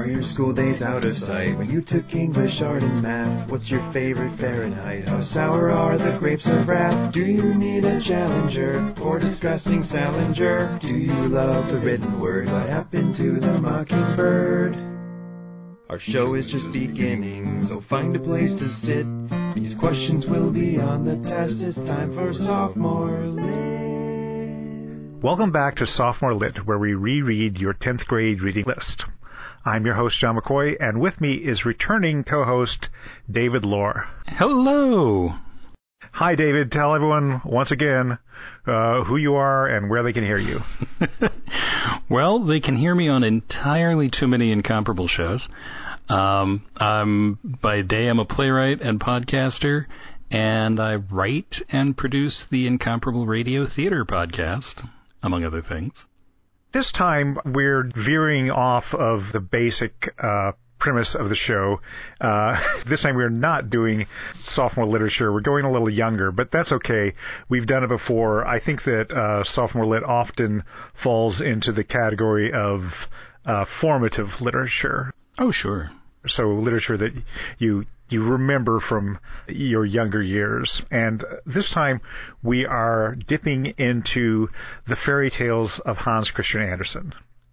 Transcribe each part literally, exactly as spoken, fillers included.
Are your school days out of sight? When you took English, art, and math, what's your favorite Fahrenheit? How sour are the grapes of wrath? Do you need a challenger for discussing Salinger? Do you love the written word? What happened to the mockingbird? Our show is just beginning, so find a place to sit. These questions will be on the test. It's time for Sophomore Lit. Welcome back to Sophomore Lit, where we reread your tenth grade reading list. I'm your host, John McCoy, and with me is returning co-host David Lohr. Hello! Hi, David. Tell everyone once again uh, who you are and where they can hear you. Well, they can hear me on entirely too many incomparable shows. Um, I'm, by day, I'm a playwright and podcaster, and I write and produce the Incomparable Radio Theater podcast, among other things. This time, we're veering off of the basic uh, premise of the show. Uh, this time, we're not doing sophomore literature. We're going a little younger, but that's okay. We've done it before. I think that uh, sophomore lit often falls into the category of uh, formative literature. Oh, sure. So literature that you you remember from your younger years. And this time we are dipping into the fairy tales of Hans Christian Andersen.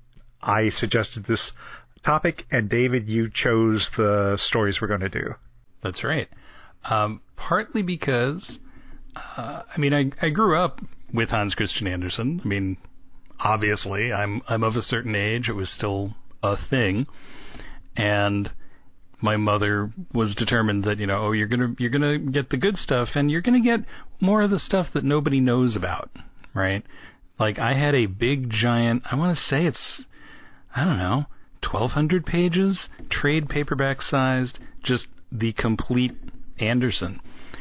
I suggested this topic, and David, you chose the stories we're going to do. That's right. Um, partly because, uh, I mean, I, I grew up with Hans Christian Andersen. I mean, obviously, I'm I'm of a certain age. It was still a thing. And my mother was determined that, you know, oh, you're gonna you're gonna get the good stuff, and you're gonna get more of the stuff that nobody knows about, right? Like, I had a big giant, I want to say it's, I don't know, twelve hundred pages, trade paperback sized, just the complete Andersen.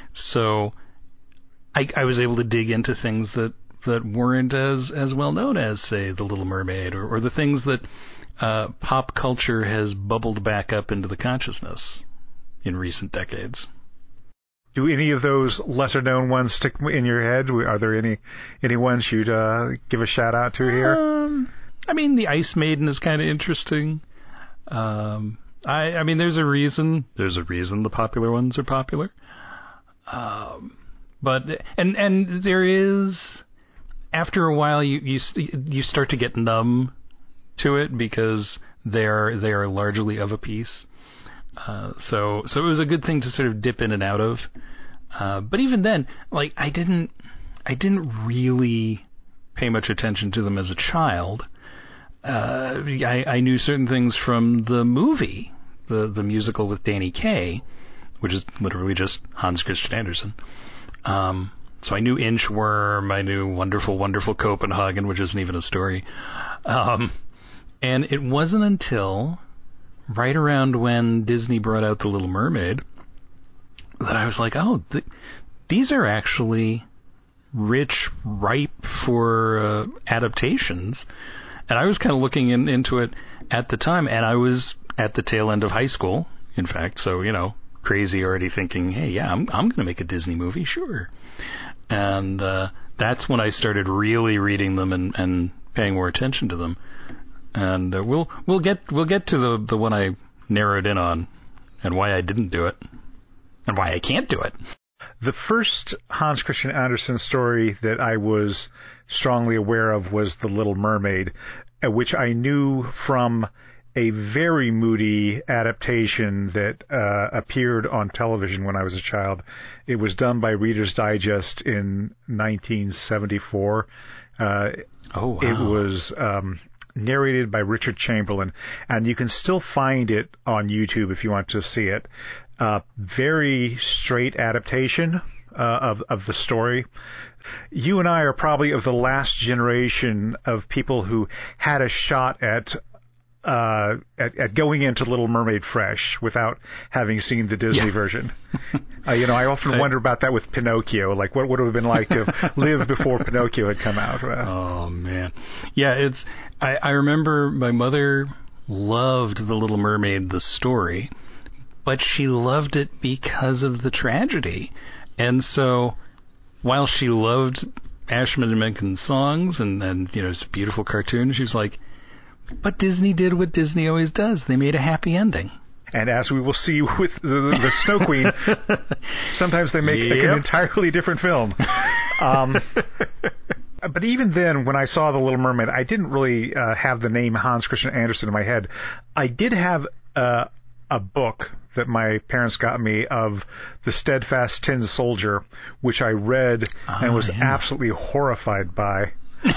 So I, I was able to dig into things that, that weren't as, as well known as, say, The Little Mermaid, or, or the things that Uh, pop culture has bubbled back up into the consciousness in recent decades. Do any of those lesser-known ones stick in your head? Are there any any ones you'd uh, give a shout-out to here? Um, I mean, The Ice Maiden is kind of interesting. Um, I, I mean, there's a reason. There's a reason the popular ones are popular. Um, but and and there is, after a while, you you you start to get numb to it because they're they are largely of a piece. Uh, so so it was a good thing to sort of dip in and out of. Uh, but even then, like I didn't I didn't really pay much attention to them as a child. Uh, I, I knew certain things from the movie, the the musical with Danny Kaye, which is literally just Hans Christian Andersen. Um, so I knew Inchworm, I knew Wonderful Wonderful Copenhagen, which isn't even a story. Um, And it wasn't until right around when Disney brought out The Little Mermaid that I was like, oh, th- these are actually rich, ripe for uh, adaptations. And I was kind of looking in, into it at the time, and I was at the tail end of high school, in fact, so, you know, crazy already thinking, hey, yeah, I'm, I'm going to make a Disney movie, sure. And uh, that's when I started really reading them and, and paying more attention to them. And uh, we'll we'll get we'll get to the the one I narrowed in on, and why I didn't do it, and why I can't do it. The first Hans Christian Andersen story that I was strongly aware of was The Little Mermaid, which I knew from a very moody adaptation that uh, appeared on television when I was a child. It was done by Reader's Digest in nineteen seventy-four. Uh, oh, wow. It was Um, narrated by Richard Chamberlain, and you can still find it on YouTube if you want to see it. Uh, very straight adaptation uh, of of the story. You and I are probably of the last generation of people who had a shot at uh, at, at going into Little Mermaid fresh without having seen the Disney yeah. version. Uh, you know, I often I, wonder about that with Pinocchio. Like, what would it have been like to have lived before Pinocchio had come out? Uh, oh, man. Yeah, it's. I, I remember my mother loved The Little Mermaid, the story, but she loved it because of the tragedy. And so, while she loved Ashman and Menken's songs, and, and, you know, it's a beautiful cartoon, she was like, But Disney did what Disney always does. They made a happy ending. And as we will see with the, the Snow Queen, sometimes they make Yep. like an entirely different film. Um, but even then, when I saw The Little Mermaid, I didn't really uh, have the name Hans Christian Andersen in my head. I did have uh, a book that my parents got me of The Steadfast Tin Soldier, which I read oh, and was yeah. absolutely horrified by.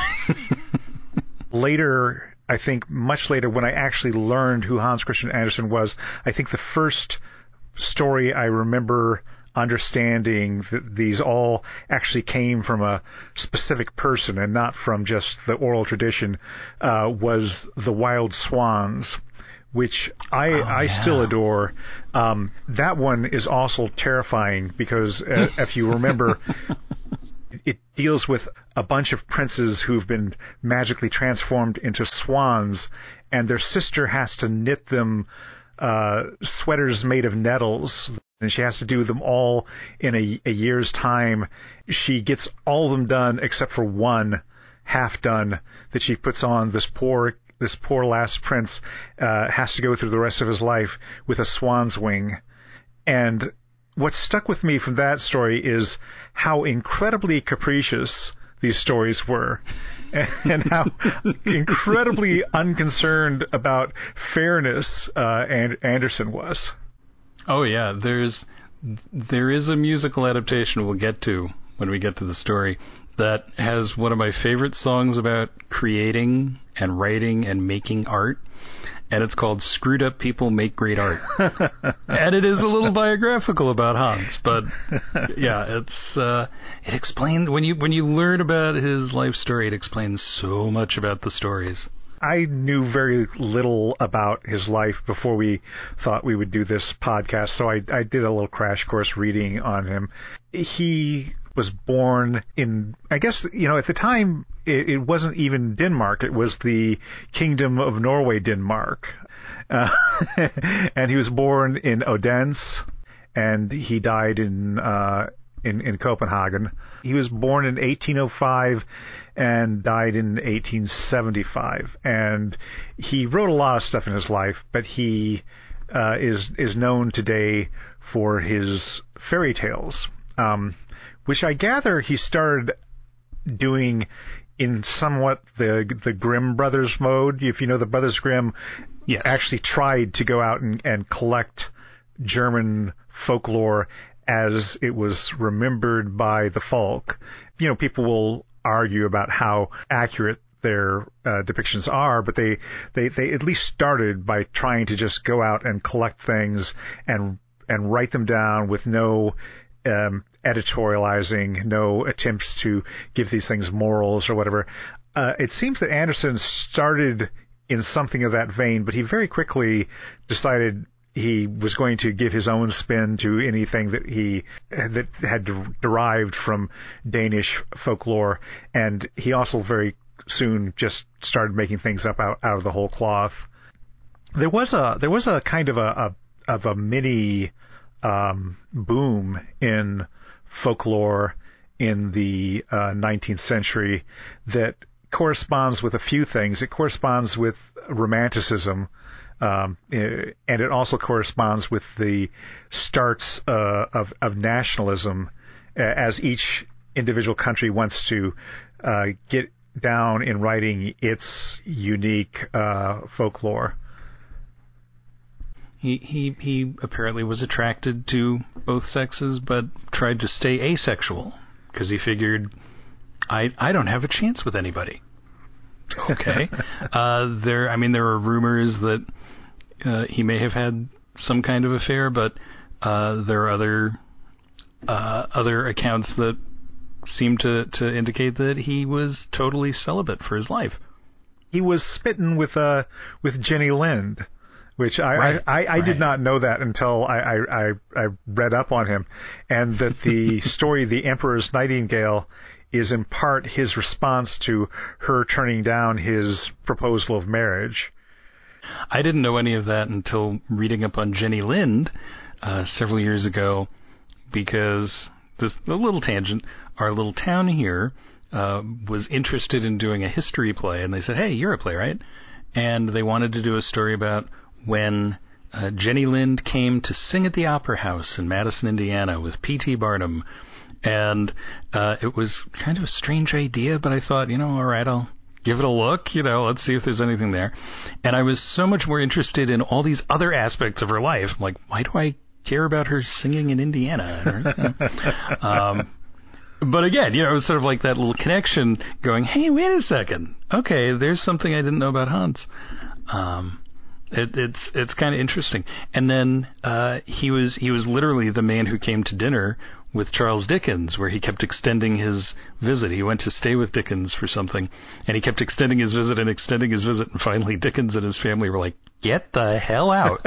Later, I think much later, when I actually learned who Hans Christian Andersen was, I think the first story I remember understanding that these all actually came from a specific person and not from just the oral tradition uh, was The Wild Swans, which I, oh, I yeah. still adore. Um, that one is also terrifying because uh, if you remember, it deals with a bunch of princes who've been magically transformed into swans, and their sister has to knit them uh, sweaters made of nettles, and she has to do them all in a, a year's time. She gets all of them done except for one half done that she puts on. This poor this poor last prince uh, has to go through the rest of his life with a swan's wing. And what stuck with me from that story is how incredibly capricious these stories were, and how incredibly unconcerned about fairness uh, and Andersen was. Oh yeah, there's there is a musical adaptation we'll get to when we get to the story that has one of my favorite songs about creating and writing and making art. And it's called Screwed Up People Make Great Art. And it is a little biographical about Hans, but yeah, it's uh, it explains when you when you learn about his life story, it explains so much about the stories. I knew very little about his life before we thought we would do this podcast, so I, I did a little crash course reading on him. He was born in, I guess, you know, at the time, it, it wasn't even Denmark. It was the Kingdom of Norway, Denmark. Uh, and he was born in Odense, and he died in, uh, in, in Copenhagen. He was born in eighteen oh five and died in eighteen seventy-five. And he wrote a lot of stuff in his life, but he uh, is is known today for his fairy tales. Um, which I gather he started doing in somewhat the the Grimm Brothers mode. If you know, the Brothers Grimm yes. actually tried to go out and, and collect German folklore as it was remembered by the folk. You know, people will argue about how accurate their uh, depictions are, but they, they, they at least started by trying to just go out and collect things and and write them down with no Um, editorializing, no attempts to give these things morals or whatever. Uh, it seems that Andersen started in something of that vein, but he very quickly decided he was going to give his own spin to anything that he that had de- derived from Danish folklore, and he also very soon just started making things up out, out of the whole cloth. There was a there was a kind of a, a of a mini Um, boom in folklore in the uh, nineteenth century that corresponds with a few things. It corresponds with Romanticism, um, and it also corresponds with the starts uh, of, of nationalism as each individual country wants to uh, get down in writing its unique uh, folklore. He, he he apparently was attracted to both sexes, but tried to stay asexual because he figured, I I don't have a chance with anybody. Okay, uh, there. I mean, there are rumors that uh, he may have had some kind of affair, but uh, there are other uh, other accounts that seem to to indicate that he was totally celibate for his life. He was smitten with uh with Jenny Lind. Which I, right, I, I, I right. did not know that until I, I, I, I read up on him. And that the story, The Emperor's Nightingale, is in part his response to her turning down his proposal of marriage. I didn't know any of that until reading up on Jenny Lind uh, several years ago, because, this a little tangent, our little town here uh, was interested in doing a history play, and they said, hey, you're a playwright. and they wanted to do a story about when uh, Jenny Lind came to sing at the Opera House in Madison, Indiana, with P T Barnum. And uh, it was kind of a strange idea, but I thought, you know, all right, I'll give it a look. You know, let's see if there's anything there. And I was so much more interested in all these other aspects of her life. I'm like, why do I care about her singing in Indiana? um, but again, you know, it was sort of like that little connection going, hey, wait a second. Okay, there's something I didn't know about Hans. Um, it, it's it's kind of interesting. And then uh, he was he was literally the man who came to dinner with Charles Dickens, where he kept extending his visit. He went to stay with Dickens for something, and he kept extending his visit and extending his visit, and finally Dickens and his family were like, get the hell out.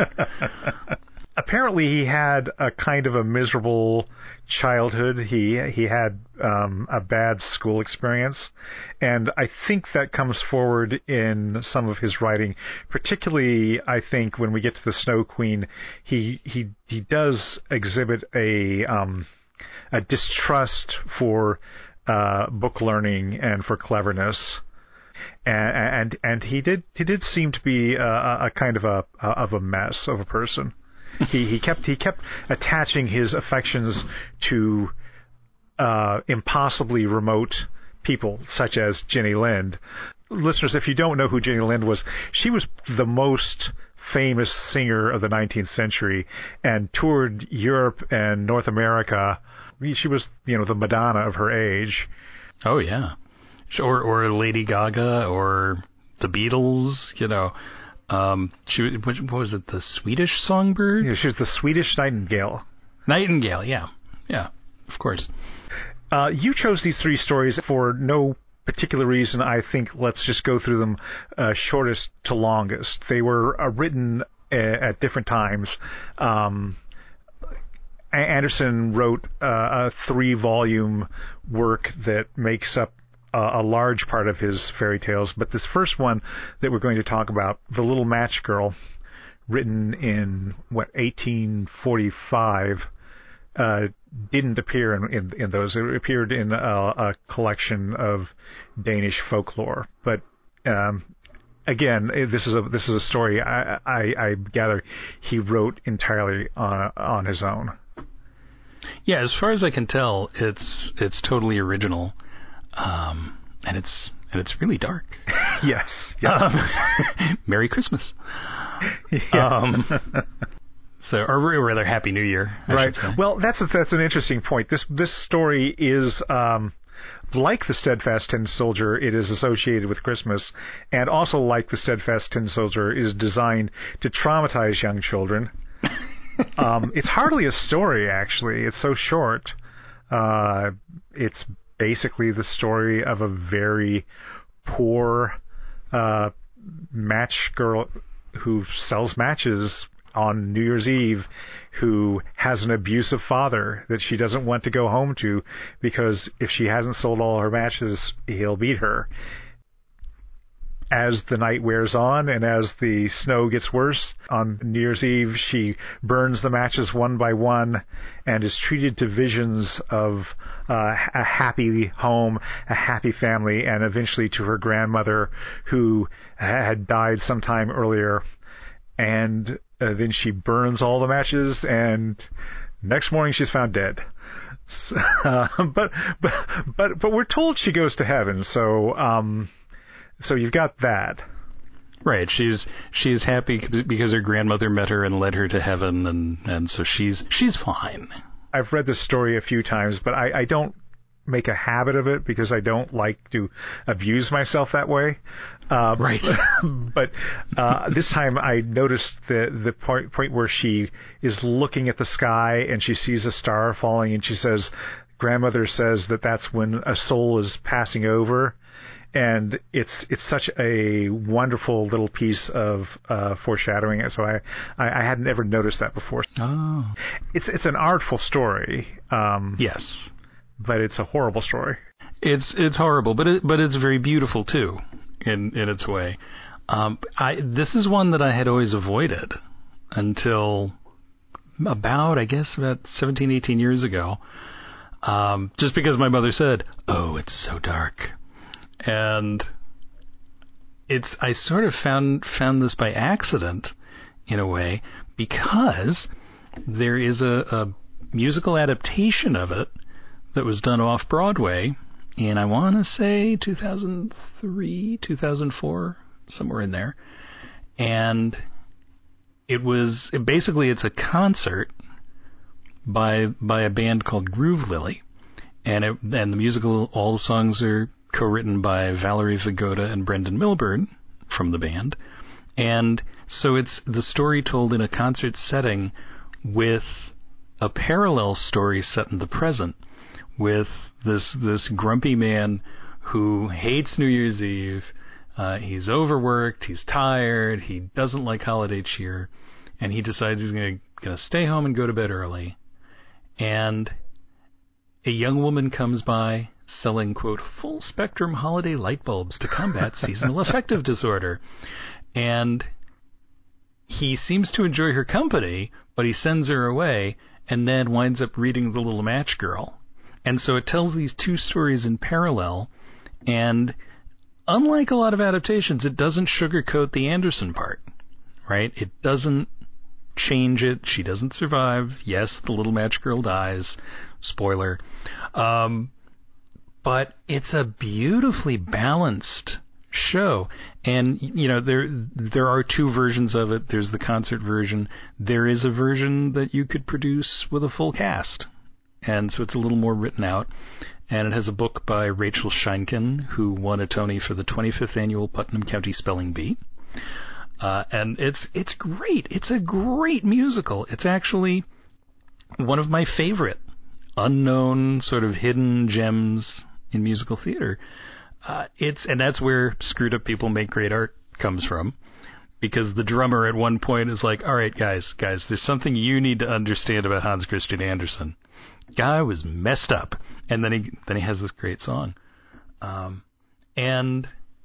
Apparently he had a kind of a miserable childhood. He he had um, a bad school experience, and I think that comes forward in some of his writing. Particularly, I think when we get to the Snow Queen, he he he does exhibit a um, a distrust for uh, book learning and for cleverness. And, and and he did he did seem to be a, a kind of a of a mess of a person. he he kept he kept attaching his affections to uh, impossibly remote people, such as Jenny Lind. Listeners, if you don't know who Jenny Lind was, she was the most famous singer of the nineteenth century and toured Europe and North America. She was, you know, the Madonna of her age. Oh yeah, or or Lady Gaga or the Beatles, you know. Um, she what, what was it? The Swedish Songbird? Yeah, she was the Swedish Nightingale. Nightingale, yeah, yeah, of course. Uh, you chose these three stories for no particular reason. I think let's just go through them, uh, shortest to longest. They were uh, written uh, at different times. Um, Anderson wrote uh, a three-volume work that makes up Uh, a large part of his fairy tales, but this first one that we're going to talk about, The Little Match Girl, written in, what, eighteen forty-five, uh, didn't appear in, in, in those. It appeared in a, a collection of Danish folklore. But um, again, this is a this is a story I, I, I gather he wrote entirely on, on his own. Yeah, as far as I can tell, it's it's totally original. Um, and it's and it's really dark. Yes. yes. Um, Merry Christmas. Yeah. Um, so, or rather, Happy New Year. I right. should say. Well, that's a, that's an interesting point. This this story is um, like the Steadfast Tin Soldier. It is associated with Christmas, and also like the Steadfast Tin Soldier, is designed to traumatize young children. um, it's hardly a story, actually. It's so short. Uh, it's basically the story of a very poor uh, match girl who sells matches on New Year's Eve, who has an abusive father that she doesn't want to go home to because if she hasn't sold all her matches, he'll beat her. As the night wears on and as the snow gets worse, on New Year's Eve, she burns the matches one by one and is treated to visions of uh, a happy home, a happy family, and eventually to her grandmother who had died sometime earlier. And uh, then she burns all the matches, and next morning she's found dead. So, uh, but but but but we're told she goes to heaven, so. Um, So you've got that. Right. She's she's happy because her grandmother met her and led her to heaven, and, and so she's she's fine. I've read this story a few times, but I, I don't make a habit of it because I don't like to abuse myself that way. Uh, right. But uh, this time I noticed the the point, point where she is looking at the sky and she sees a star falling, and she says, "Grandmother says that that's when a soul is passing over." And it's it's such a wonderful little piece of uh, foreshadowing. So I, I, I hadn't ever noticed that before. Oh, it's it's an artful story. Um, yes, but it's a horrible story. It's it's horrible, but it, but it's very beautiful too, in in its way. Um, I this is one that I had always avoided until about I guess about seventeen, eighteen years ago, um, just because my mother said, "Oh, it's so dark." And it's I sort of found found this by accident in a way, because there is a, a musical adaptation of it that was done off Broadway in, I want to say, two thousand three, two thousand four, somewhere in there. And it was it basically it's a concert by by a band called Groove Lily, and it, and the musical, all the songs are co-written by Valerie Vigoda and Brendan Milburn from the band. And so it's the story told in a concert setting with a parallel story set in the present, with this this grumpy man who hates New Year's Eve. Uh, he's overworked, he's tired, he doesn't like holiday cheer, and he decides he's going to stay home and go to bed early. And a young woman comes by selling, quote, full spectrum holiday light bulbs to combat seasonal affective disorder. And he seems to enjoy her company, but he sends her away and then winds up reading The Little Match Girl. And so it tells these two stories in parallel, and unlike a lot of adaptations, it doesn't sugarcoat the Anderson part, right? It doesn't change it. She doesn't survive. Yes, the Little Match Girl dies. Spoiler. Um, but it's a beautifully balanced show. And, you know, there there are two versions of it. There's the concert version. There is a version that you could produce with a full cast. And so it's a little more written out. And it has a book by Rachel Sheinkin, who won a Tony for the twenty-fifth Annual Putnam County Spelling Bee. Uh, and it's it's great. It's a great musical. It's actually one of my favorite unknown sort of hidden gems in musical theater. Uh, it's and that's where Screwed Up People Make Great Art comes from, because the drummer at one point is like, all right, guys, guys, there's something you need to understand about Hans Christian Andersen. Guy was messed up. And then he then he has this great song. Um, and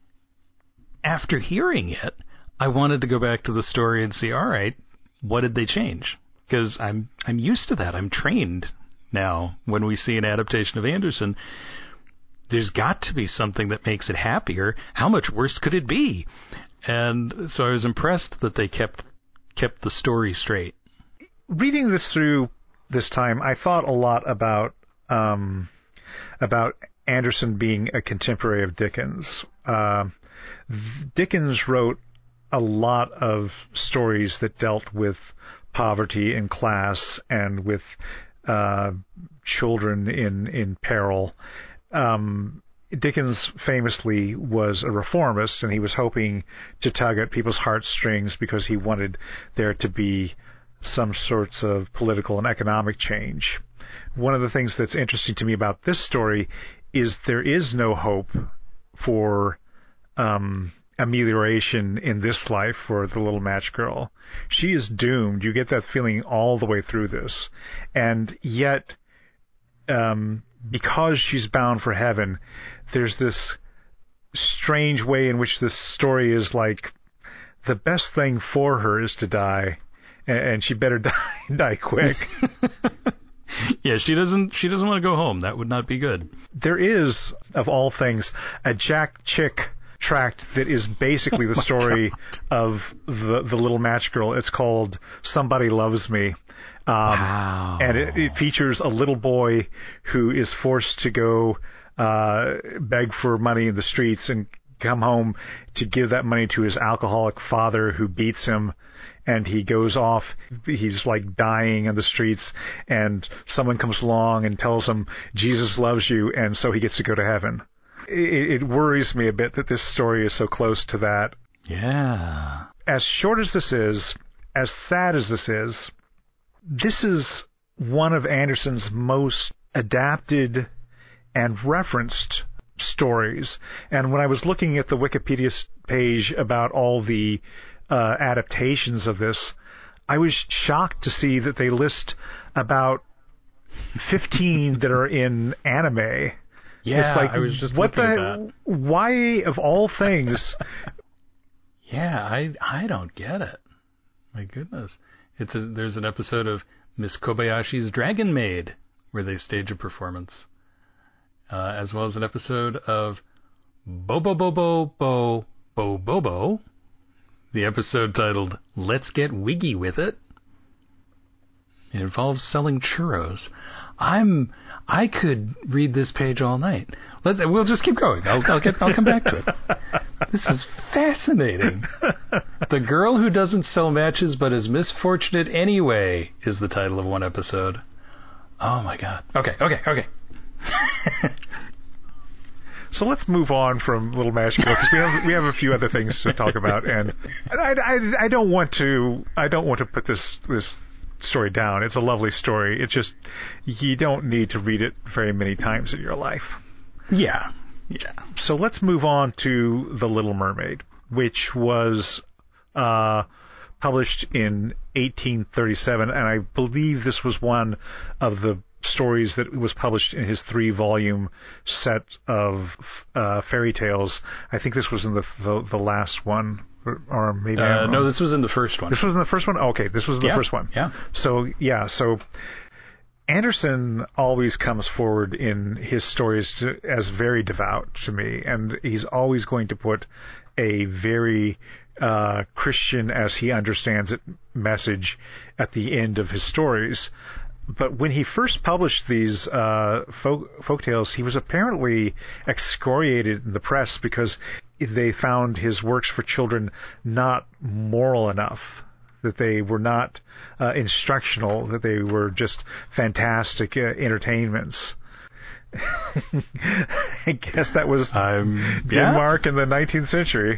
after hearing it, I wanted to go back to the story and see, all right, what did they change? Because I'm I'm used to that. I'm trained now. When we see an adaptation of Andersen, there's got to be something that makes it happier. How much worse could it be? And so I was impressed that they kept kept the story straight. Reading this through this time, I thought a lot about um, about Andersen being a contemporary of Dickens. Uh, Dickens wrote a lot of stories that dealt with poverty and class and with uh, children in in peril. Um, Dickens famously was a reformist, and he was hoping to tug at people's heartstrings because he wanted there to be some sorts of political and economic change. One of the things that's interesting to me about this story is there is no hope for um, amelioration in this life for the Little Match Girl. She is doomed. You get that feeling all the way through this. And yet, um, because she's bound for heaven, there's this strange way in which this story is like, the best thing for her is to die, and she better die die quick. Yeah, she doesn't she doesn't want to go home. That would not be good. There is, of all things, a Jack Chick tract that is basically the story of the the Little Match Girl. It's called Somebody Loves Me. Um, wow. And it, it features a little boy who is forced to go uh, beg for money in the streets and come home to give that money to his alcoholic father, who beats him. And he goes off, he's like dying in the streets, and someone comes along and tells him, Jesus loves you, and so he gets to go to heaven. It, it worries me a bit that this story is so close to that. Yeah. As short as this is, as sad as this is, this is one of Andersen's most adapted and referenced stories. And when I was looking at the Wikipedia page about all the Uh, adaptations of this, I was shocked to see that they list about fifteen that are in anime. Yeah, it's like, I was just what looking the? at that. Why of all things? Yeah, I I don't get it. My goodness, it's a, there's an episode of Miss Kobayashi's Dragon Maid where they stage a performance, uh, as well as an episode of Bo Bo Bo Bo Bo Bo Bobo, the episode titled Let's Get Wiggy With It. It involves selling churros. I'm. I could read this page all night. Let's. We'll just keep going. I'll, I'll get. I'll come back to it. This is fascinating. The Girl Who Doesn't Sell Matches But Is Misfortunate Anyway is the title of one episode. Oh my God. Okay. Okay. Okay. So let's move on from Little Magic Girl because we have we have a few other things to talk about, and I, I, I don't want to I don't want to put this this. story down. It's a lovely story. It's just you don't need to read it very many times in your life. Yeah. Yeah. So let's move on to The Little Mermaid, which was uh, published in eighteen thirty-seven, and I believe this was one of the stories that was published in his three-volume set of uh, fairy tales. I think this was in the the, the last one. Or maybe uh, no, this was in the first one. This was in the first one? Oh, okay, this was in the yeah, first one. Yeah. So, yeah, so Anderson always comes forward in his stories to, as very devout to me, and he's always going to put a very uh, Christian, as he understands it, message at the end of his stories. But when he first published these uh, folk, folktales, he was apparently excoriated in the press because they found his works for children not moral enough, that they were not uh, instructional, that they were just fantastic uh, entertainments. I guess that was um, yeah. Denmark in the nineteenth century.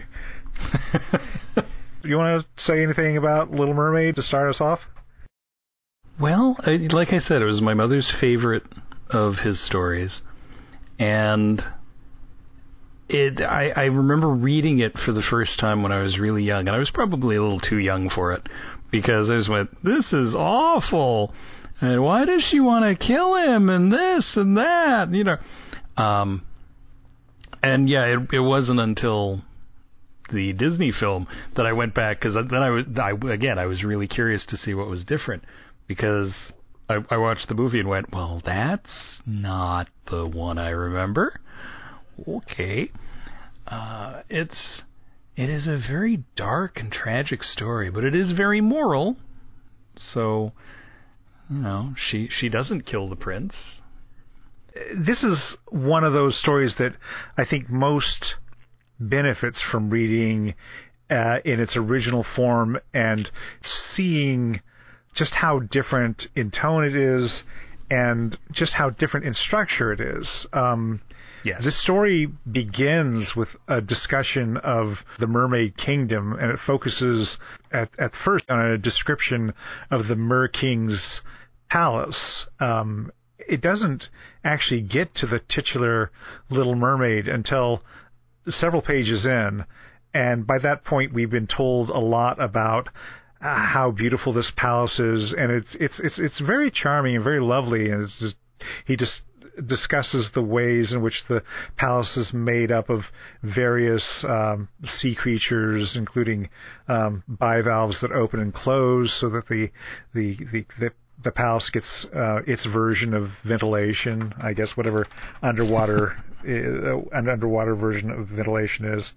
You want to say anything about Little Mermaid to start us off? Well, I, like I said, it was my mother's favorite of his stories, and it. I, I remember reading it for the first time when I was really young, and I was probably a little too young for it, because I just went, "This is awful," and why does she want to kill him, and this and that, you know? Um, and yeah, it, it wasn't until the Disney film that I went back, because then I was, I, again, I was really curious to see what was different. Because I, I watched the movie and went, well, that's not the one I remember. Okay. Uh, it's it is a very dark and tragic story, but it is very moral. So, you know, she she doesn't kill the prince. This is one of those stories that I think most benefits from reading uh, in its original form and seeing just how different in tone it is and just how different in structure it is. Um, yes. This story begins with a discussion of the Mermaid Kingdom, and it focuses at, at first on a description of the Mer King's palace. Um, it doesn't actually get to the titular Little Mermaid until several pages in, and by that point we've been told a lot about how beautiful this palace is, and it's it's it's it's very charming and very lovely, and it's just he just discusses the ways in which the palace is made up of various um, sea creatures, including um, bivalves that open and close, so that the the the, the the palace gets uh, its version of ventilation, I guess, whatever underwater uh, an underwater version of ventilation is.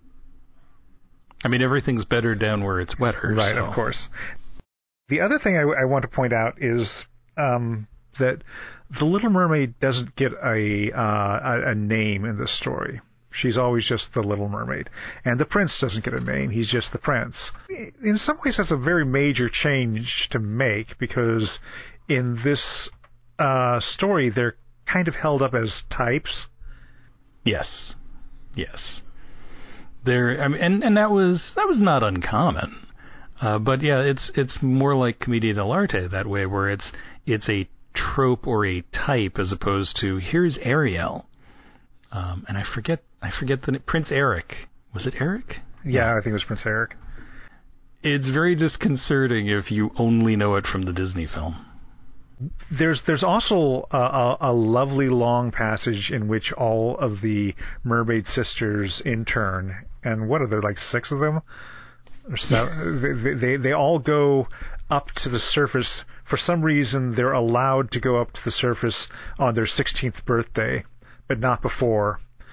I mean, everything's better down where it's wetter. Right, so. Of course. The other thing I, w- I want to point out is um, that the Little Mermaid doesn't get a, uh, a a name in this story. She's always just the Little Mermaid. And the prince doesn't get a name. He's just the prince. In some ways, that's a very major change to make, because in this uh, story, they're kind of held up as types. Yes. Yes. There, I mean, and, and that was that was not uncommon, uh, but yeah, it's it's more like commedia dell'arte that way, where it's it's a trope or a type as opposed to here's Ariel, um, and I forget I forget the Prince Eric. Was it Eric? Yeah, I think it was Prince Eric. It's very disconcerting if you only know it from the Disney film. There's there's also a, a, a lovely long passage in which all of the mermaid sisters intern, and what are there, like six of them? So they, they they all go up to the surface. For some reason, they're allowed to go up to the surface on their sixteenth birthday, but not before.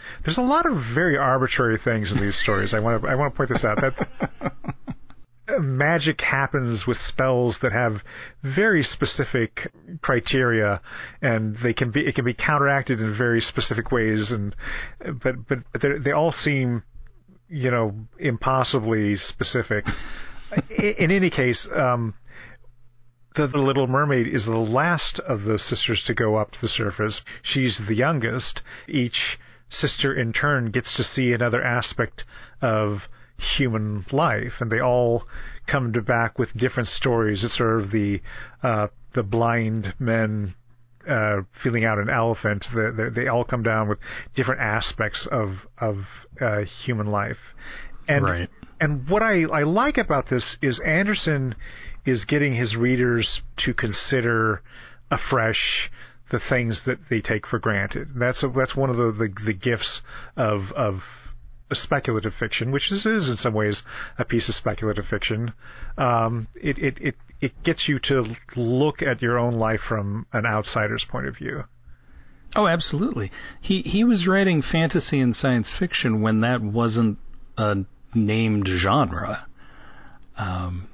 There's a lot of very arbitrary things in these stories. I want to I want to point this out. That magic happens with spells that have very specific criteria, and they can be it can be counteracted in very specific ways. And but but they all seem, you know, impossibly specific. in, in any case. Um, The, the Little Mermaid is the last of the sisters to go up to the surface. She's the youngest. Each sister in turn gets to see another aspect of human life, and they all come to back with different stories. It's sort of the uh, the blind men uh, feeling out an elephant. They, they, they all come down with different aspects of of uh, human life. And right. and what I, I like about this is Anderson is getting his readers to consider afresh the things that they take for granted. That's a, that's one of the, the, the gifts of of speculative fiction, which this is in some ways a piece of speculative fiction. Um, it, it, it, it gets you to look at your own life from an outsider's point of view. Oh, absolutely. He he was writing fantasy and science fiction when that wasn't a named genre. Um,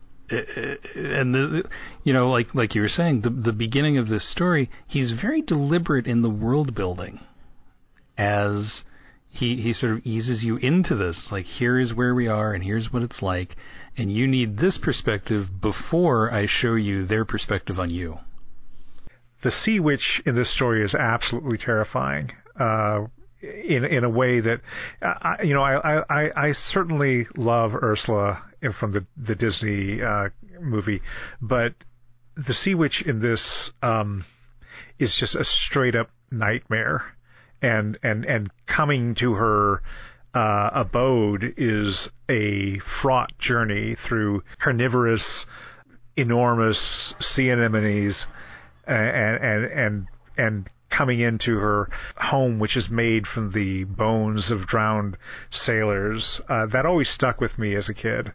and the, you know, like like you were saying, the the beginning of this story, he's very deliberate in the world building, as he he sort of eases you into this. Like, here is where we are, and here's what it's like, and you need this perspective before I show you their perspective on you. The sea witch in this story is absolutely terrifying. Uh, in in a way that, uh, you know, I, I, I certainly love Ursula from the the Disney uh, movie, but the sea witch in this um, is just a straight up nightmare, and and and coming to her uh, abode is a fraught journey through carnivorous, enormous sea anemones, and and and and coming into her home, which is made from the bones of drowned sailors. Uh, that always stuck with me as a kid.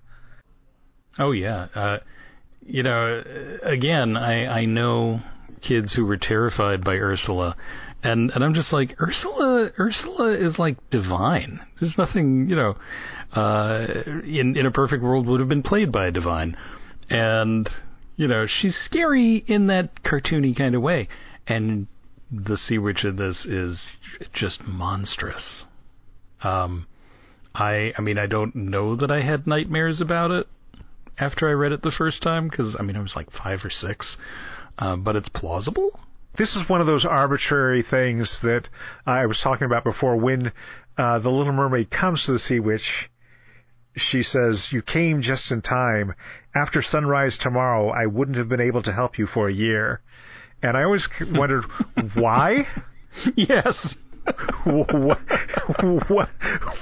Oh, yeah. Uh, you know, again, I, I know kids who were terrified by Ursula, and, and I'm just like, Ursula Ursula is like divine. There's nothing, you know, uh, in, in a perfect world would have been played by a divine. And, you know, she's scary in that cartoony kind of way. And the sea witch of this is just monstrous. Um, I, I mean, I don't know that I had nightmares about it after I read it the first time, because, I mean, I was like five or six, uh, but it's plausible. This is one of those arbitrary things that I was talking about before. When uh, the Little Mermaid comes to the sea witch, she says, "You came just in time. After sunrise tomorrow, I wouldn't have been able to help you for a year." And I always wondered, why? Yes. what, what,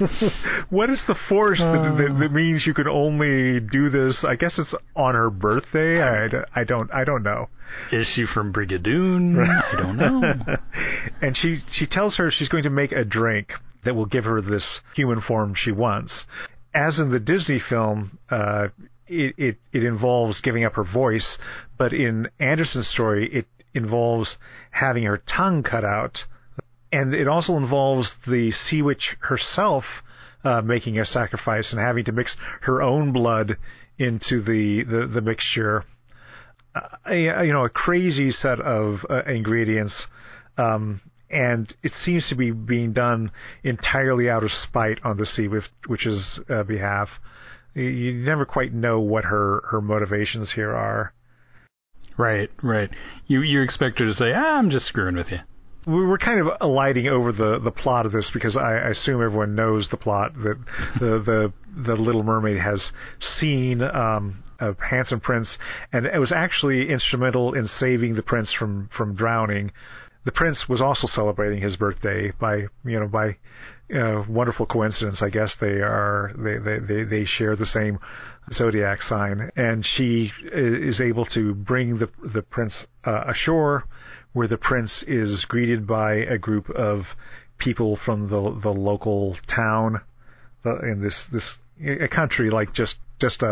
what is the force that, that, that means you can only do this? I guess it's on her birthday. I, I don't I don't know. Is she from Brigadoon? I don't know. And she she tells her she's going to make a drink that will give her this human form she wants. As in the Disney film, uh, it, it it involves giving up her voice, but in Anderson's story, it involves having her tongue cut out. And it also involves the sea witch herself uh, making a sacrifice and having to mix her own blood into the, the, the mixture. Uh, a, you know, a crazy set of uh, ingredients. Um, and it seems to be being done entirely out of spite on the sea witch's uh, behalf. You never quite know what her, her motivations here are. Right, right. You you expect her to say, ah, I'm just screwing with you. We were kind of alighting over the, the plot of this because I, I assume everyone knows the plot, that the the, the Little Mermaid has seen um, a handsome prince, and it was actually instrumental in saving the prince from, from drowning. The prince was also celebrating his birthday by, you know, by uh, wonderful coincidence, I guess they are they, they, they, they share the same zodiac sign, and she is able to bring the the prince uh, ashore, where the prince is greeted by a group of people from the the local town, uh, in this this a country like just just a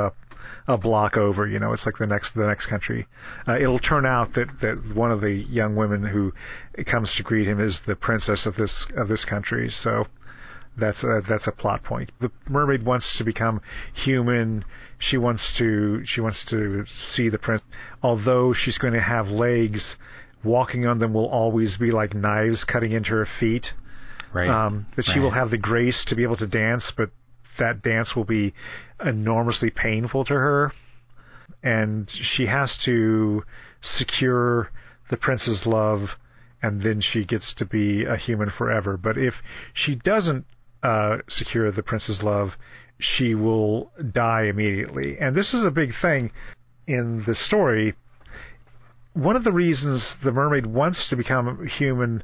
a block over. You know, it's like the next the next country. Uh, it'll turn out that, that one of the young women who comes to greet him is the princess of this of this country. So that's a, that's a plot point. The mermaid wants to become human. She wants to she wants to see the prince. Although she's going to have legs, walking on them will always be like knives cutting into her feet. Right. Um, that she right. will have the grace to be able to dance, but that dance will be enormously painful to her. And she has to secure the prince's love, and then she gets to be a human forever. But if she doesn't uh, secure the prince's love, she will die immediately. And this is a big thing in the story. One of the reasons the mermaid wants to become human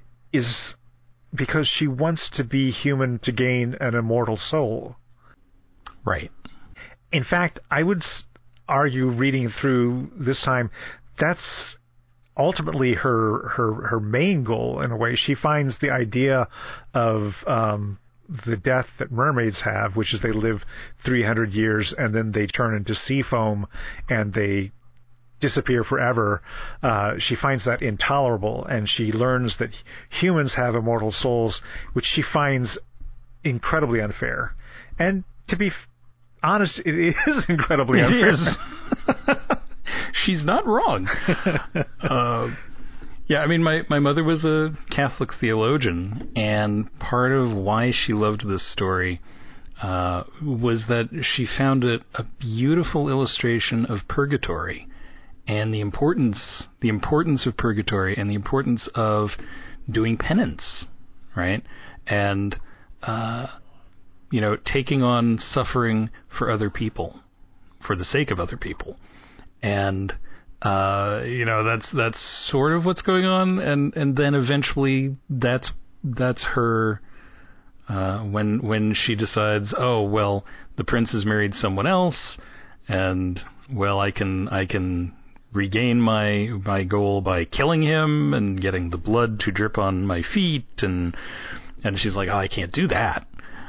is because she wants to be human to gain an immortal soul. Right. In fact, I would argue, reading through this time, that's ultimately her her her main goal in a way. She finds the idea of um, the death that mermaids have, which is they live three hundred years and then they turn into sea foam and they disappear forever. Uh, she finds that intolerable, and she learns that humans have immortal souls, which she finds incredibly unfair. And to be f- honest, it is incredibly unfair. It is. She's not wrong. uh, yeah, I mean, my, my mother was a Catholic theologian, and part of why she loved this story uh, was that she found it a beautiful illustration of purgatory. And the importance, the importance of purgatory, and the importance of doing penance, right? And uh, you know, taking on suffering for other people, for the sake of other people, and uh, you know, that's that's sort of what's going on. And, and then eventually, that's that's her uh, when when she decides, oh well, the prince has married someone else, and well, I can I can. regain my my goal by killing him and getting the blood to drip on my feet, and and she's like, oh, I can't do that,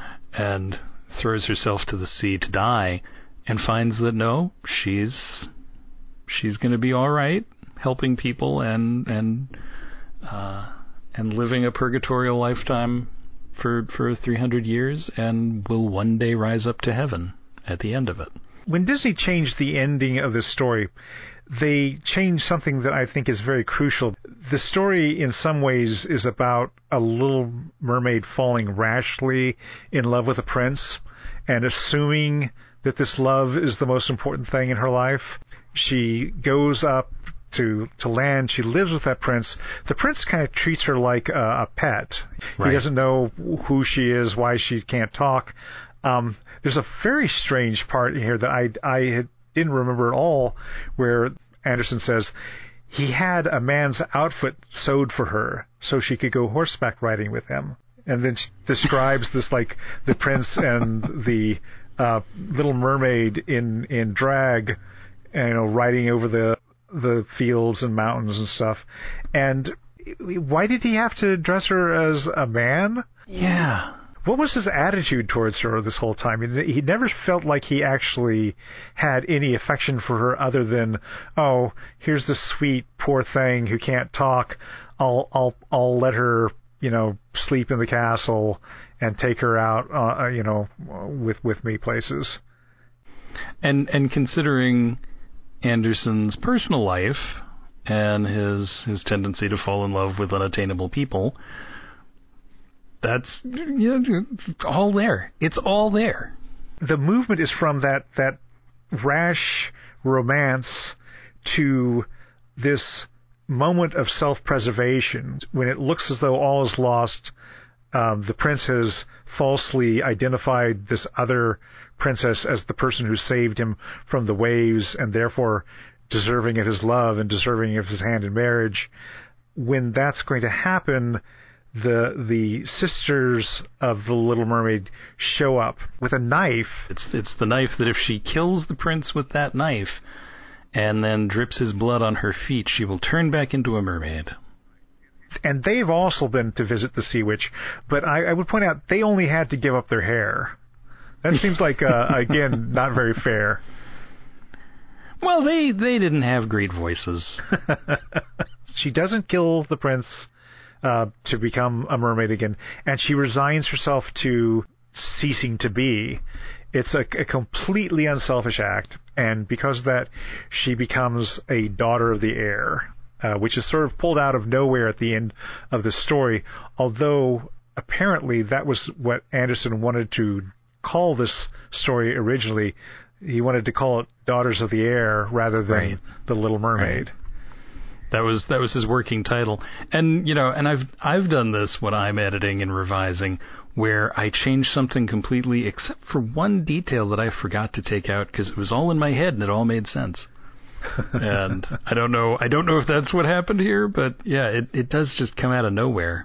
and throws herself to the sea to die, and finds that no, she's she's going to be all right, helping people and and uh, and living a purgatorial lifetime for for three hundred years, and will one day rise up to heaven at the end of it. When Disney changed the ending of this story, they changed something that I think is very crucial. The story, in some ways, is about a little mermaid falling rashly in love with a prince and assuming that this love is the most important thing in her life. She goes up to to land. She lives with that prince. The prince kind of treats her like a, a pet. Right. He doesn't know who she is, why she can't talk. Um, there's a very strange part in here that I, I had didn't remember at all, where Anderson says he had a man's outfit sewed for her so she could go horseback riding with him, and then she describes this like the prince and the uh, little mermaid in in drag, you know, riding over the the fields and mountains and stuff. And why did he have to dress her as a man? Yeah. What was his attitude towards her this whole time? He never felt like he actually had any affection for her other than, oh, here's this sweet poor thing who can't talk. I'll I'll I'll let her, you know, sleep in the castle and take her out, uh, you know, with with me places. And and considering Anderson's personal life and his his tendency to fall in love with unattainable people, that's, you know, all there. It's all there. The movement is from that, that rash romance to this moment of self-preservation when it looks as though all is lost. Um, the prince has falsely identified this other princess as the person who saved him from the waves and therefore deserving of his love and deserving of his hand in marriage. When that's going to happen, the the sisters of the Little Mermaid show up with a knife. It's it's the knife that if she kills the prince with that knife and then drips his blood on her feet, she will turn back into a mermaid. And they've also been to visit the Sea Witch, but I, I would point out they only had to give up their hair. That seems like, uh, again, not very fair. Well, they, they didn't have great voices. She doesn't kill the prince uh, to become a mermaid again, and she resigns herself to ceasing to be. It's a, a completely unselfish act, and because of that, she becomes a daughter of the air, uh, which is sort of pulled out of nowhere at the end of the story, although apparently that was what Anderson wanted to call this story originally. He wanted to call it Daughters of the Air rather than Right. The Little Mermaid. Right. That was that was his working title. And you know, and I've I've done this when I'm editing and revising, where I change something completely except for one detail that I forgot to take out because it was all in my head and it all made sense. And I don't know I don't know if that's what happened here, but yeah, it, it does just come out of nowhere.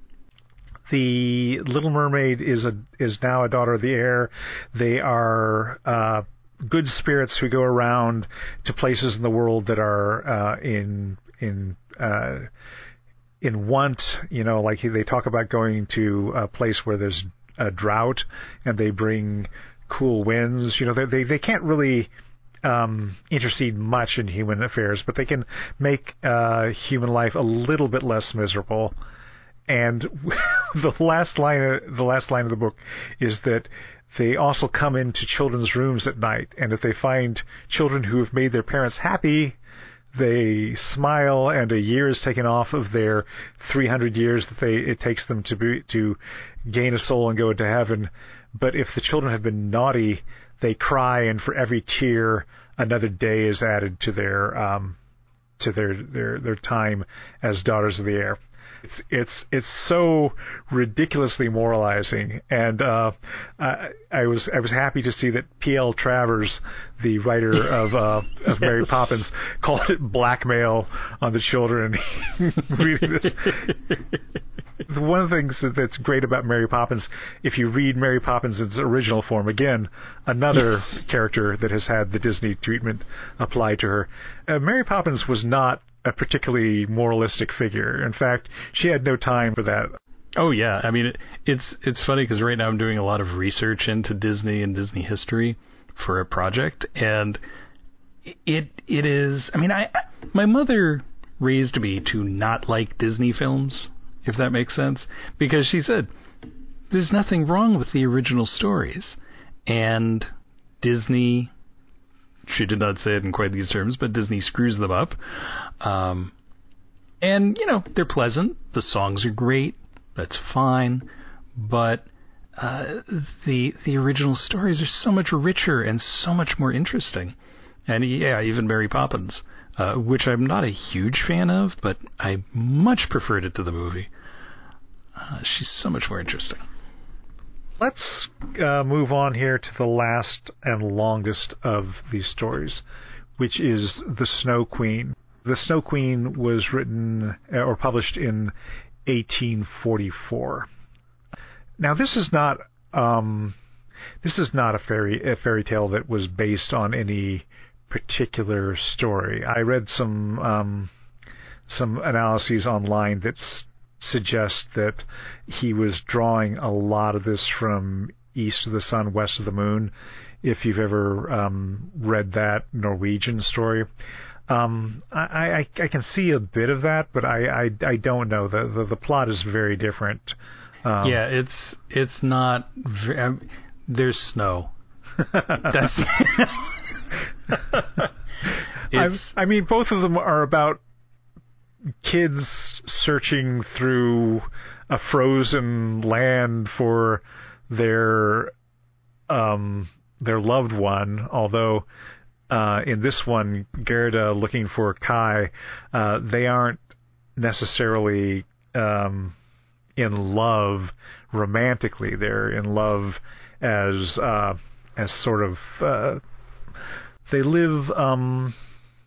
The Little Mermaid is a is now a daughter of the air. They are uh, good spirits who go around to places in the world that are uh, in in uh, in want. You know, like they talk about going to a place where there's a drought, and they bring cool winds. You know, they they, they can't really um, intercede much in human affairs, but they can make uh, human life a little bit less miserable. And the last line, the last line of the book is that they also come into children's rooms at night, and if they find children who have made their parents happy, they smile, and a year is taken off of their three hundred years that they it takes them to be to gain a soul and go into heaven. But if the children have been naughty, they cry, and for every tear, another day is added to their um, to their, their their time as daughters of the air. It's it's it's so ridiculously moralizing, and uh, I, I was I was happy to see that P L Travers, the writer of uh, of Mary Poppins, called it blackmail on the children. Reading this, one of the things that, that's great about Mary Poppins, if you read Mary Poppins in its original form, again, another yes. character that has had the Disney treatment applied to her. Uh, Mary Poppins was not a particularly moralistic figure. In fact, she had no time for that. Oh yeah, I mean it, it's it's funny because right now I'm doing a lot of research into Disney and Disney history for a project, and it it is. I mean, I my mother raised me to not like Disney films, if that makes sense, because she said there's nothing wrong with the original stories, and Disney. She did not say it in quite these terms, but Disney screws them up. Um, and, you know, they're pleasant. The songs are great. That's fine. But uh, the the original stories are so much richer and so much more interesting. And, yeah, even Mary Poppins, uh, which I'm not a huge fan of, but I much preferred it to the movie. Uh, she's so much more interesting. Let's uh, move on here to the last and longest of these stories, which is The Snow Queen. The Snow Queen was written or published in eighteen forty-four. Now, this is not um, this is not a fairy a fairy tale that was based on any particular story. I read some um, some analyses online that's suggest that he was drawing a lot of this from East of the Sun, West of the Moon, if you've ever um, read that Norwegian story. Um, I, I, I can see a bit of that, but I, I, I don't know. The, the the plot is very different. Um, yeah, it's it's not... Very, um, there's snow. That's... it's, I mean, both of them are about kids searching through a frozen land for their um, their loved one. Although uh, in this one, Gerda looking for Kai, uh, they aren't necessarily um, in love romantically. They're in love as uh, as sort of uh, they live um,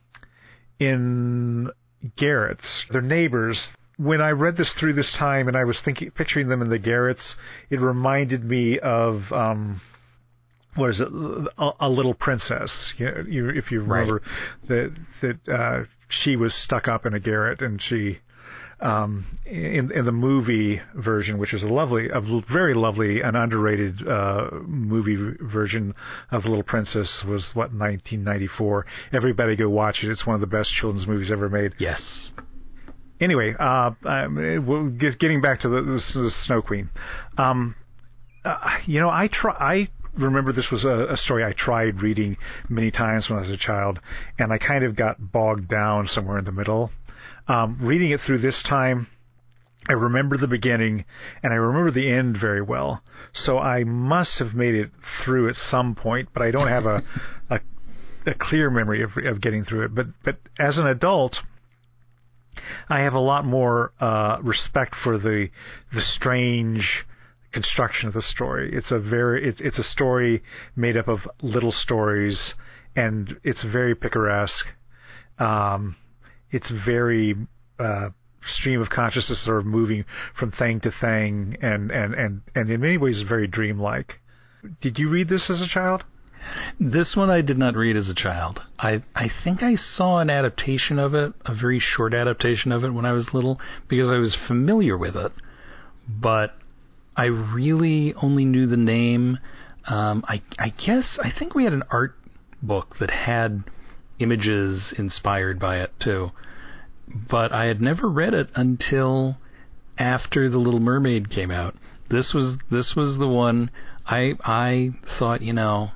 in garrets. They're neighbors. When I read this through this time and I was thinking, picturing them in the garrets, it reminded me of, um, what is it, A, a Little Princess. You, you, if you remember, right. that that uh, she was stuck up in a garret and she um, in in the movie version, which is a lovely, a very lovely and underrated uh, movie version of The Little Princess, was what, nineteen ninety-four. Everybody go watch it. It's one of the best children's movies ever made. Yes. Anyway, uh, um, getting back to the, the, the Snow Queen. Um, uh, you know, I try. I remember this was a, a story I tried reading many times when I was a child, and I kind of got bogged down somewhere in the middle. Um, reading it through this time, I remember the beginning, and I remember the end very well. So I must have made it through at some point, but I don't have a a, a clear memory of, of getting through it. But but as an adult, I have a lot more uh, respect for the the strange construction of the story. It's a very it's it's a story made up of little stories, and it's very picaresque. Um, it's very uh, stream of consciousness, sort of moving from thing to thing, and and and and in many ways very dreamlike. Did you read this as a child? This one I did not read as a child. I, I think I saw an adaptation of it, a very short adaptation of it when I was little, because I was familiar with it. But I really only knew the name. Um, I, I guess, I think we had an art book that had images inspired by it too. But I had never read it until after The Little Mermaid came out. This was this was the one I I thought, you know,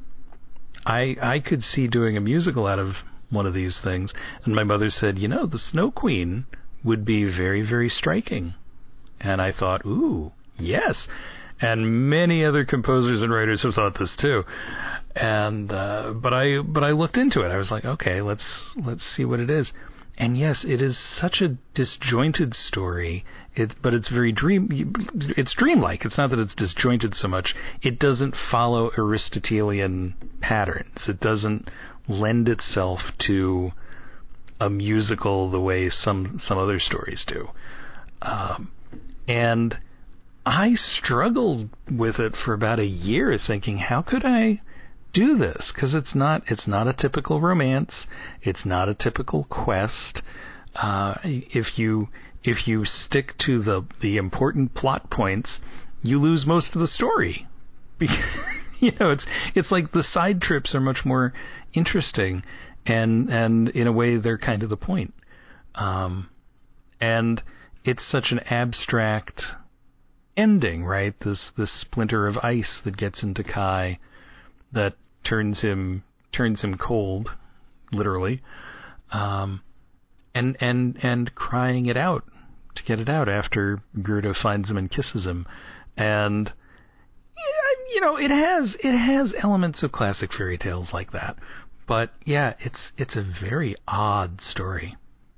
I I could see doing a musical out of one of these things. And my mother said, you know, the Snow Queen would be very, very striking. And I thought, ooh, yes. And many other composers and writers have thought this too. And uh, but I but I looked into it. I was like, okay, let's let's see what it is. And yes, it is such a disjointed story. It, but it's very dream. It's dreamlike. It's not that it's disjointed so much. It doesn't follow Aristotelian patterns. It doesn't lend itself to a musical the way some some other stories do. Um, and I struggled with it for about a year, thinking, how could I do this? Because it's not it's not a typical romance. It's not a typical quest. Uh, if you if you stick to the the important plot points, you lose most of the story. You know, it's it's like the side trips are much more interesting, and and in a way they're kind of the point. Um, and it's such an abstract ending, right? This this splinter of ice that gets into Kai, that turns him turns him cold, literally, um, and and and crying it out to get it out after Gerda finds him and kisses him, and you know it has it has elements of classic fairy tales like that, but yeah, it's it's a very odd story.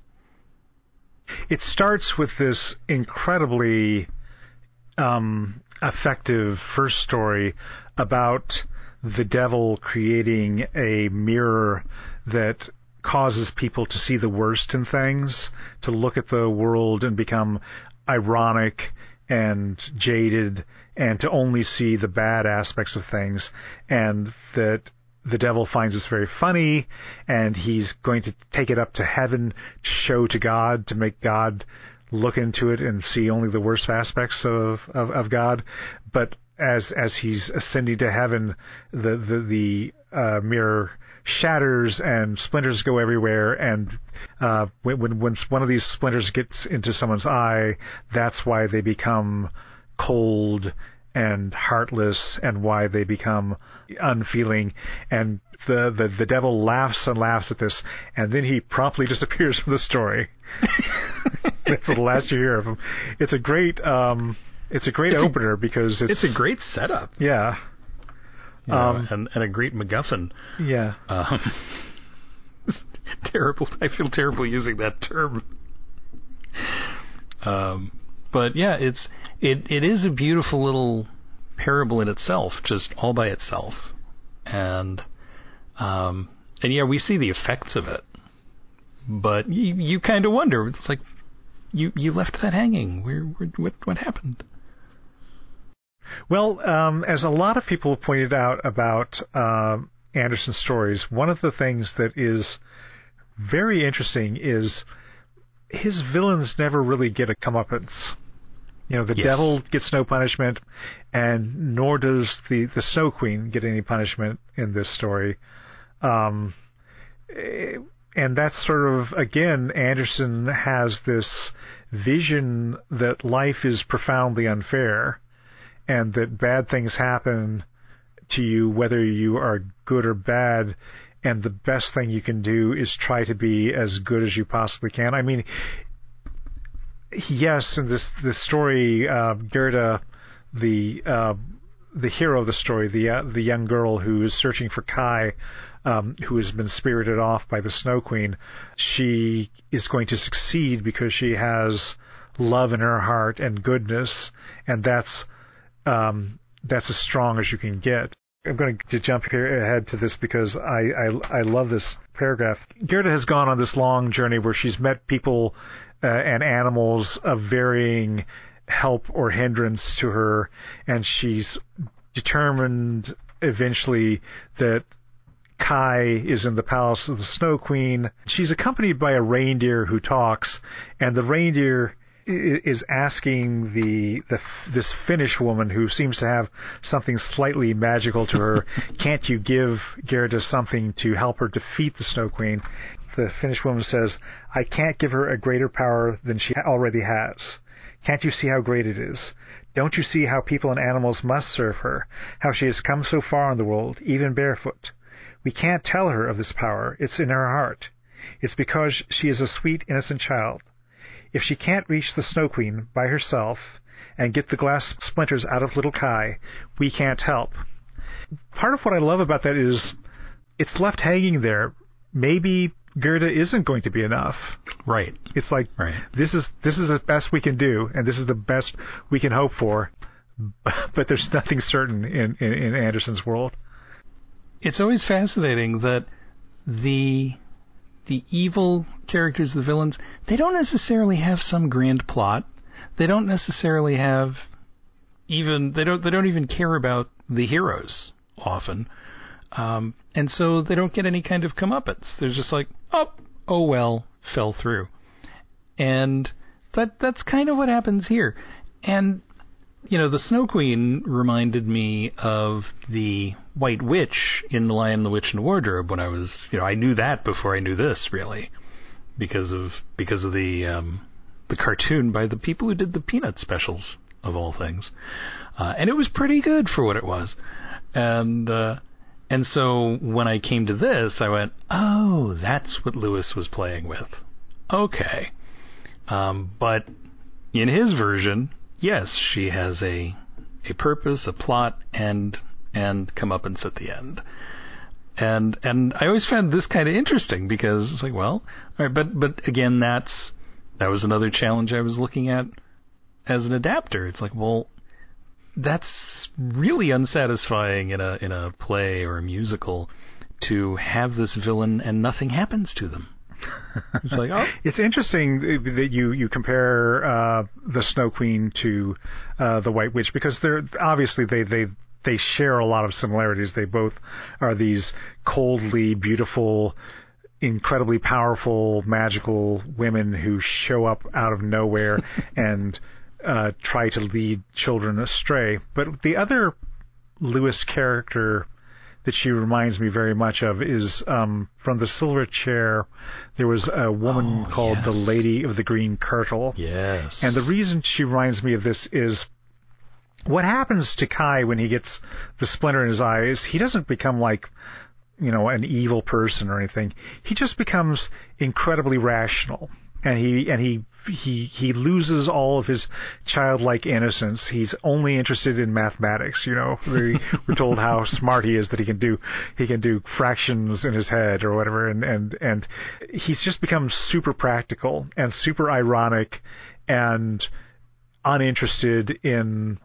It starts with this incredibly um, effective first story about the devil creating a mirror that causes people to see the worst in things, to look at the world and become ironic and jaded, and to only see the bad aspects of things, and that the devil finds this very funny, and he's going to take it up to heaven to show to God, to make God look into it and see only the worst aspects of, of, of God. But as as he's ascending to heaven, the the, the uh, mirror shatters and splinters go everywhere, and uh, when, when when one of these splinters gets into someone's eye, that's why they become cold and heartless, and why they become unfeeling. And the, the, the devil laughs and laughs at this, and then he promptly disappears from the story. That's the last you hear of him. It's a great um, it's a great it's opener a, because it's it's a great setup. Yeah. You know, um, and, and a great MacGuffin. Yeah. Um, terrible. I feel terrible using that term. Um, but yeah, it's it it is a beautiful little parable in itself, just all by itself, and um, and yeah, we see the effects of it, but you you kind of wonder. It's like you you left that hanging. Where, where what what happened? Well, um, as a lot of people have pointed out about uh, Andersen's stories, one of the things that is very interesting is his villains never really get a comeuppance. You know, the yes. devil gets no punishment, and nor does the, the Snow Queen get any punishment in this story. Um, and that's sort of, again, Anderson has this vision that life is profoundly unfair, and that bad things happen to you whether you are good or bad, and the best thing you can do is try to be as good as you possibly can. I mean, yes, in this this story, uh, Gerda, the uh, the hero of the story, the uh, the young girl who is searching for Kai, um, who has been spirited off by the Snow Queen, she is going to succeed because she has love in her heart and goodness, and that's um, that's as strong as you can get. I'm going to jump here ahead to this because I, I, I love this paragraph. Gerda has gone on this long journey where she's met people uh, and animals of varying help or hindrance to her, and she's determined eventually that Kai is in the palace of the Snow Queen. She's accompanied by a reindeer who talks, and the reindeer is asking the, the this Finnish woman who seems to have something slightly magical to her, can't you give Gerda something to help her defeat the Snow Queen? The Finnish woman says, I can't give her a greater power than she already has. Can't you see how great it is? Don't you see how people and animals must serve her, how she has come so far in the world, even barefoot? We can't tell her of this power. It's in her heart. It's because she is a sweet, innocent child. If she can't reach the Snow Queen by herself and get the glass splinters out of little Kai, we can't help. Part of what I love about that is it's left hanging there. Maybe Gerda isn't going to be enough. Right. It's like, right. this is this is the best we can do, and this is the best we can hope for. But there's nothing certain in, in, in Anderson's world. It's always fascinating that the... the evil characters, the villains, they don't necessarily have some grand plot. They don't necessarily have even they don't they don't even care about the heroes often, um, and so they don't get any kind of comeuppance. They're just like, oh, oh well, fell through, and that that's kind of what happens here. And you know, the Snow Queen reminded me of the White Witch in The Lion, the Witch, and the Wardrobe when I was, you know, I knew that before I knew this, really, because of because of the um, the cartoon by the people who did the Peanut specials, of all things, uh, and it was pretty good for what it was, and uh, and so when I came to this, I went, oh, that's what Lewis was playing with, okay, um, but in his version. Yes, she has a a purpose, a plot, and and comeuppance at the end. And and I always found this kind of interesting because it's like, well, all right, but but again, that's that was another challenge I was looking at as an adapter. It's like, well, that's really unsatisfying in a in a play or a musical to have this villain and nothing happens to them. It's like, oh. It's interesting that you you compare uh, the Snow Queen to uh, the White Witch because they're obviously they they they share a lot of similarities. They both are these coldly beautiful, incredibly powerful, magical women who show up out of nowhere and uh, try to lead children astray. But the other Lewis character that she reminds me very much of is um, from the Silver Chair. There was a woman oh, called yes. the Lady of the Green Kirtle. Yes. And the reason she reminds me of this is what happens to Kai when he gets the splinter in his eye is he doesn't become like, you know, an evil person or anything. He just becomes incredibly rational. And he and he he he loses all of his childlike innocence. He's only interested in mathematics. You know, we, we're told how smart he is that he can do he can do fractions in his head or whatever. And and and he's just become super practical and super ironic and uninterested in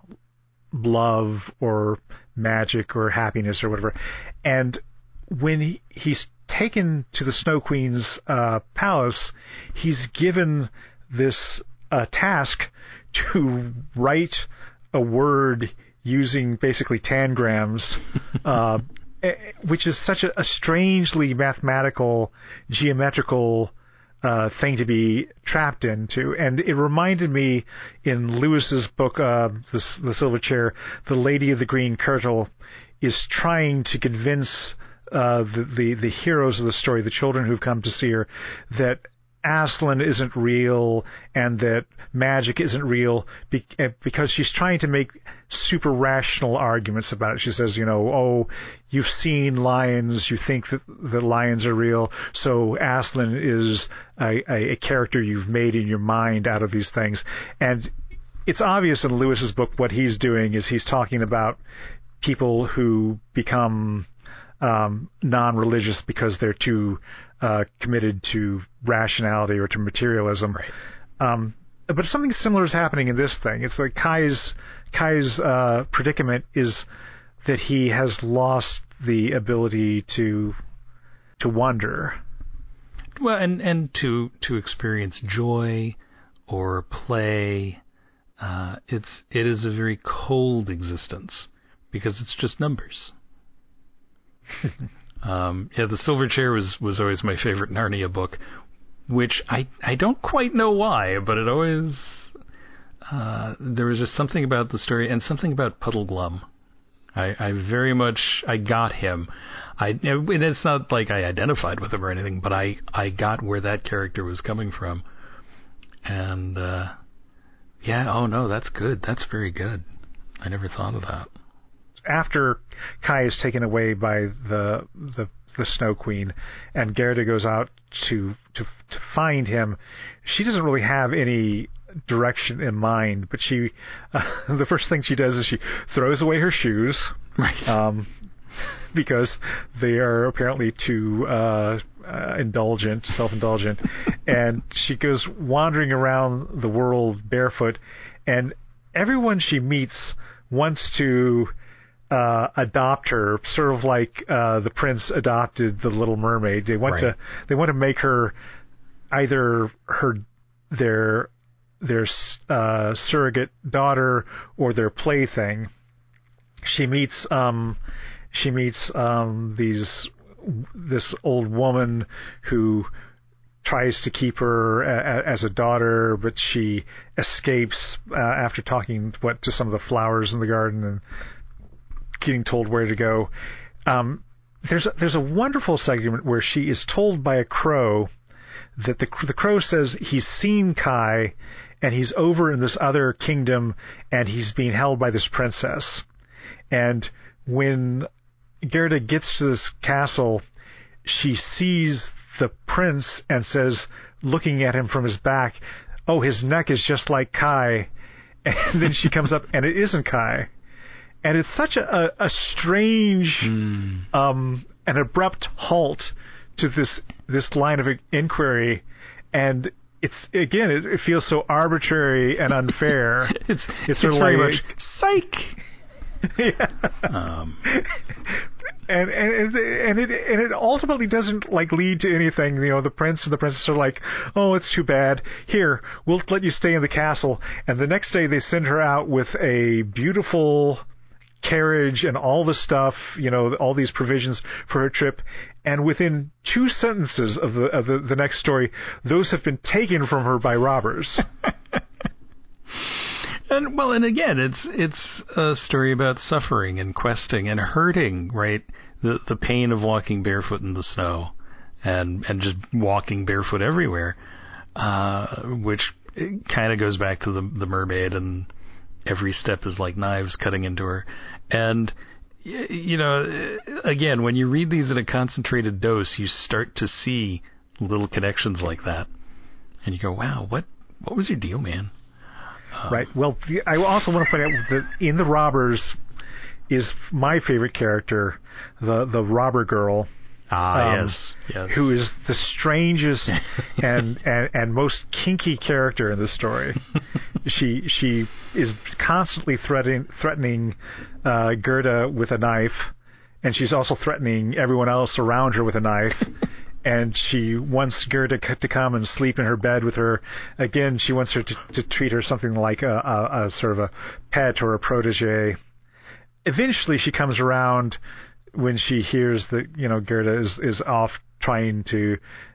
love or magic or happiness or whatever. And when he, he's taken to the Snow Queen's uh, palace, he's given this uh, task to write a word using basically tangrams, uh, which is such a, a strangely mathematical, geometrical uh, thing to be trapped into. And it reminded me in Lewis's book, uh, the, the Silver Chair, the Lady of the Green Kirtle is trying to convince uh, the, the the heroes of the story, the children who've come to see her, that Aslan isn't real and that magic isn't real, because she's trying to make super rational arguments about it. She says, you know, oh, you've seen lions, you think that the lions are real, so Aslan is a, a, a character you've made in your mind out of these things. And it's obvious in Lewis's book what he's doing is he's talking about people who become um, non-religious because they're too uh, committed to rationality or to materialism. Right. Um, but something similar is happening in this thing. It's like Kai's Kai's uh, predicament is that he has lost the ability to to wonder. Well, and, and to to experience joy or play. Uh, it's it is a very cold existence because it's just numbers. um, yeah, the Silver Chair was, was always my favorite Narnia book, which I I don't quite know why, but it always uh, there was just something about the story and something about Puddleglum. I, I very much I got him. I and it's not like I identified with him or anything, but I, I got where that character was coming from, and. Uh, Yeah, oh no, that's good. That's very good. I never thought of that. After Kai is taken away by the the, the Snow Queen, and Gerda goes out to, to to find him, she doesn't really have any direction in mind, but she uh, the first thing she does is she throws away her shoes. Right. Um, because they are apparently too uh, uh, indulgent, self-indulgent, and she goes wandering around the world barefoot, and everyone she meets wants to uh, adopt her, sort of like uh, the prince adopted the Little Mermaid. They want right. to they want to make her either her their their uh, surrogate daughter or their plaything. She meets. Um, She meets um, these this old woman who tries to keep her a, as a daughter, but she escapes uh, after talking what to some of the flowers in the garden and getting told where to go. Um, there's a, there's a wonderful segment where she is told by a crow that the the crow says he's seen Kai and he's over in this other kingdom and he's being held by this princess. And when Gerda gets to this castle, she sees the prince and says, looking at him from his back, oh, his neck is just like Kai. And then she comes up, and it isn't Kai. And it's such a, a, a strange, mm. um, an abrupt halt to this this line of inquiry. And it's, again, it, it feels so arbitrary and unfair. it's it's, it's sort it's of very like, much psych. Yeah. Um. And and and it and it ultimately doesn't like lead to anything. You know, the prince and the princess are like, oh, it's too bad. Here, we'll let you stay in the castle. And the next day, they send her out with a beautiful carriage and all the stuff. You know, all these provisions for her trip. And within two sentences of the of the, the next story, those have been taken from her by robbers. And well, and again, it's it's a story about suffering and questing and hurting, right? The the pain of walking barefoot in the snow, and and just walking barefoot everywhere, uh, which kind of goes back to the the mermaid, and every step is like knives cutting into her. And you know, again, when you read these in a concentrated dose, you start to see little connections like that, and you go, "Wow, what what was your deal, man?" Right. Well, I also want to point out that in The Robbers is my favorite character, the the robber girl. Ah, um, yes, yes. Who is the strangest and, and, and most kinky character in the story. she she is constantly threatening threatening uh, Gerda with a knife, and she's also threatening everyone else around her with a knife. And she wants Gerda to come and sleep in her bed with her. Again, she wants her to, to treat her something like a, a, a sort of a pet or a protege. Eventually, she comes around when she hears that, you know, Gerda is, is off trying to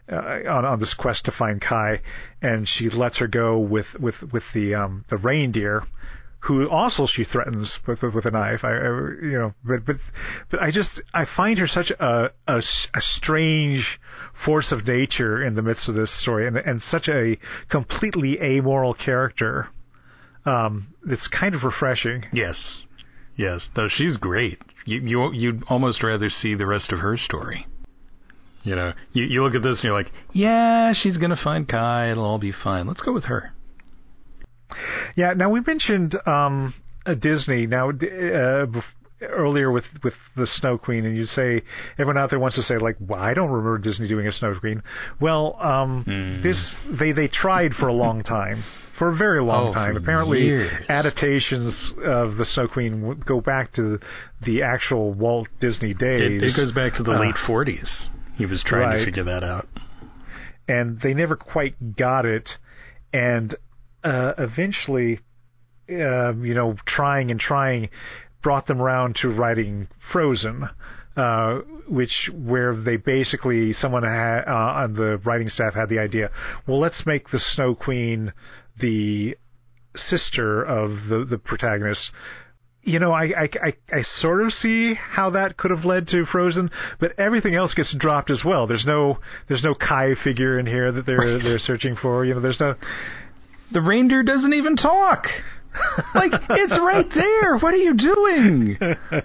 uh, on on this quest to find Kai, and she lets her go with with with the um, the reindeer, who also she threatens with with a knife. I, I you know, but but but I just I find her such a, a a strange force of nature in the midst of this story, and and such a completely amoral character. Um, it's kind of refreshing. Yes, yes. No, she's great. You you you'd almost rather see the rest of her story. You know, you you look at this and you're like, yeah, she's gonna find Kai. It'll all be fine. Let's go with her. Yeah. Now we mentioned um, uh, Disney. Now uh, earlier with with the Snow Queen, and you say everyone out there wants to say like, well, I don't remember Disney doing a Snow Queen. Well, um, mm. this they they tried for a long time. For a very long oh, time. Apparently, years. adaptations of the Snow Queen go back to the actual Walt Disney days. It, it goes back to the uh, late forties. He was trying right. to figure that out. And they never quite got it. And uh, eventually, uh, you know, trying and trying brought them around to writing Frozen. Uh, which where they basically someone ha- uh, on the writing staff had the idea. Well, let's make the Snow Queen the sister of the the protagonist. You know, I, I, I, I sort of see how that could have led to Frozen, but everything else gets dropped as well. There's no there's no Kai figure in here that they're right. they're searching for. You know, there's no. The reindeer doesn't even talk. Like, it's right there. What are you doing?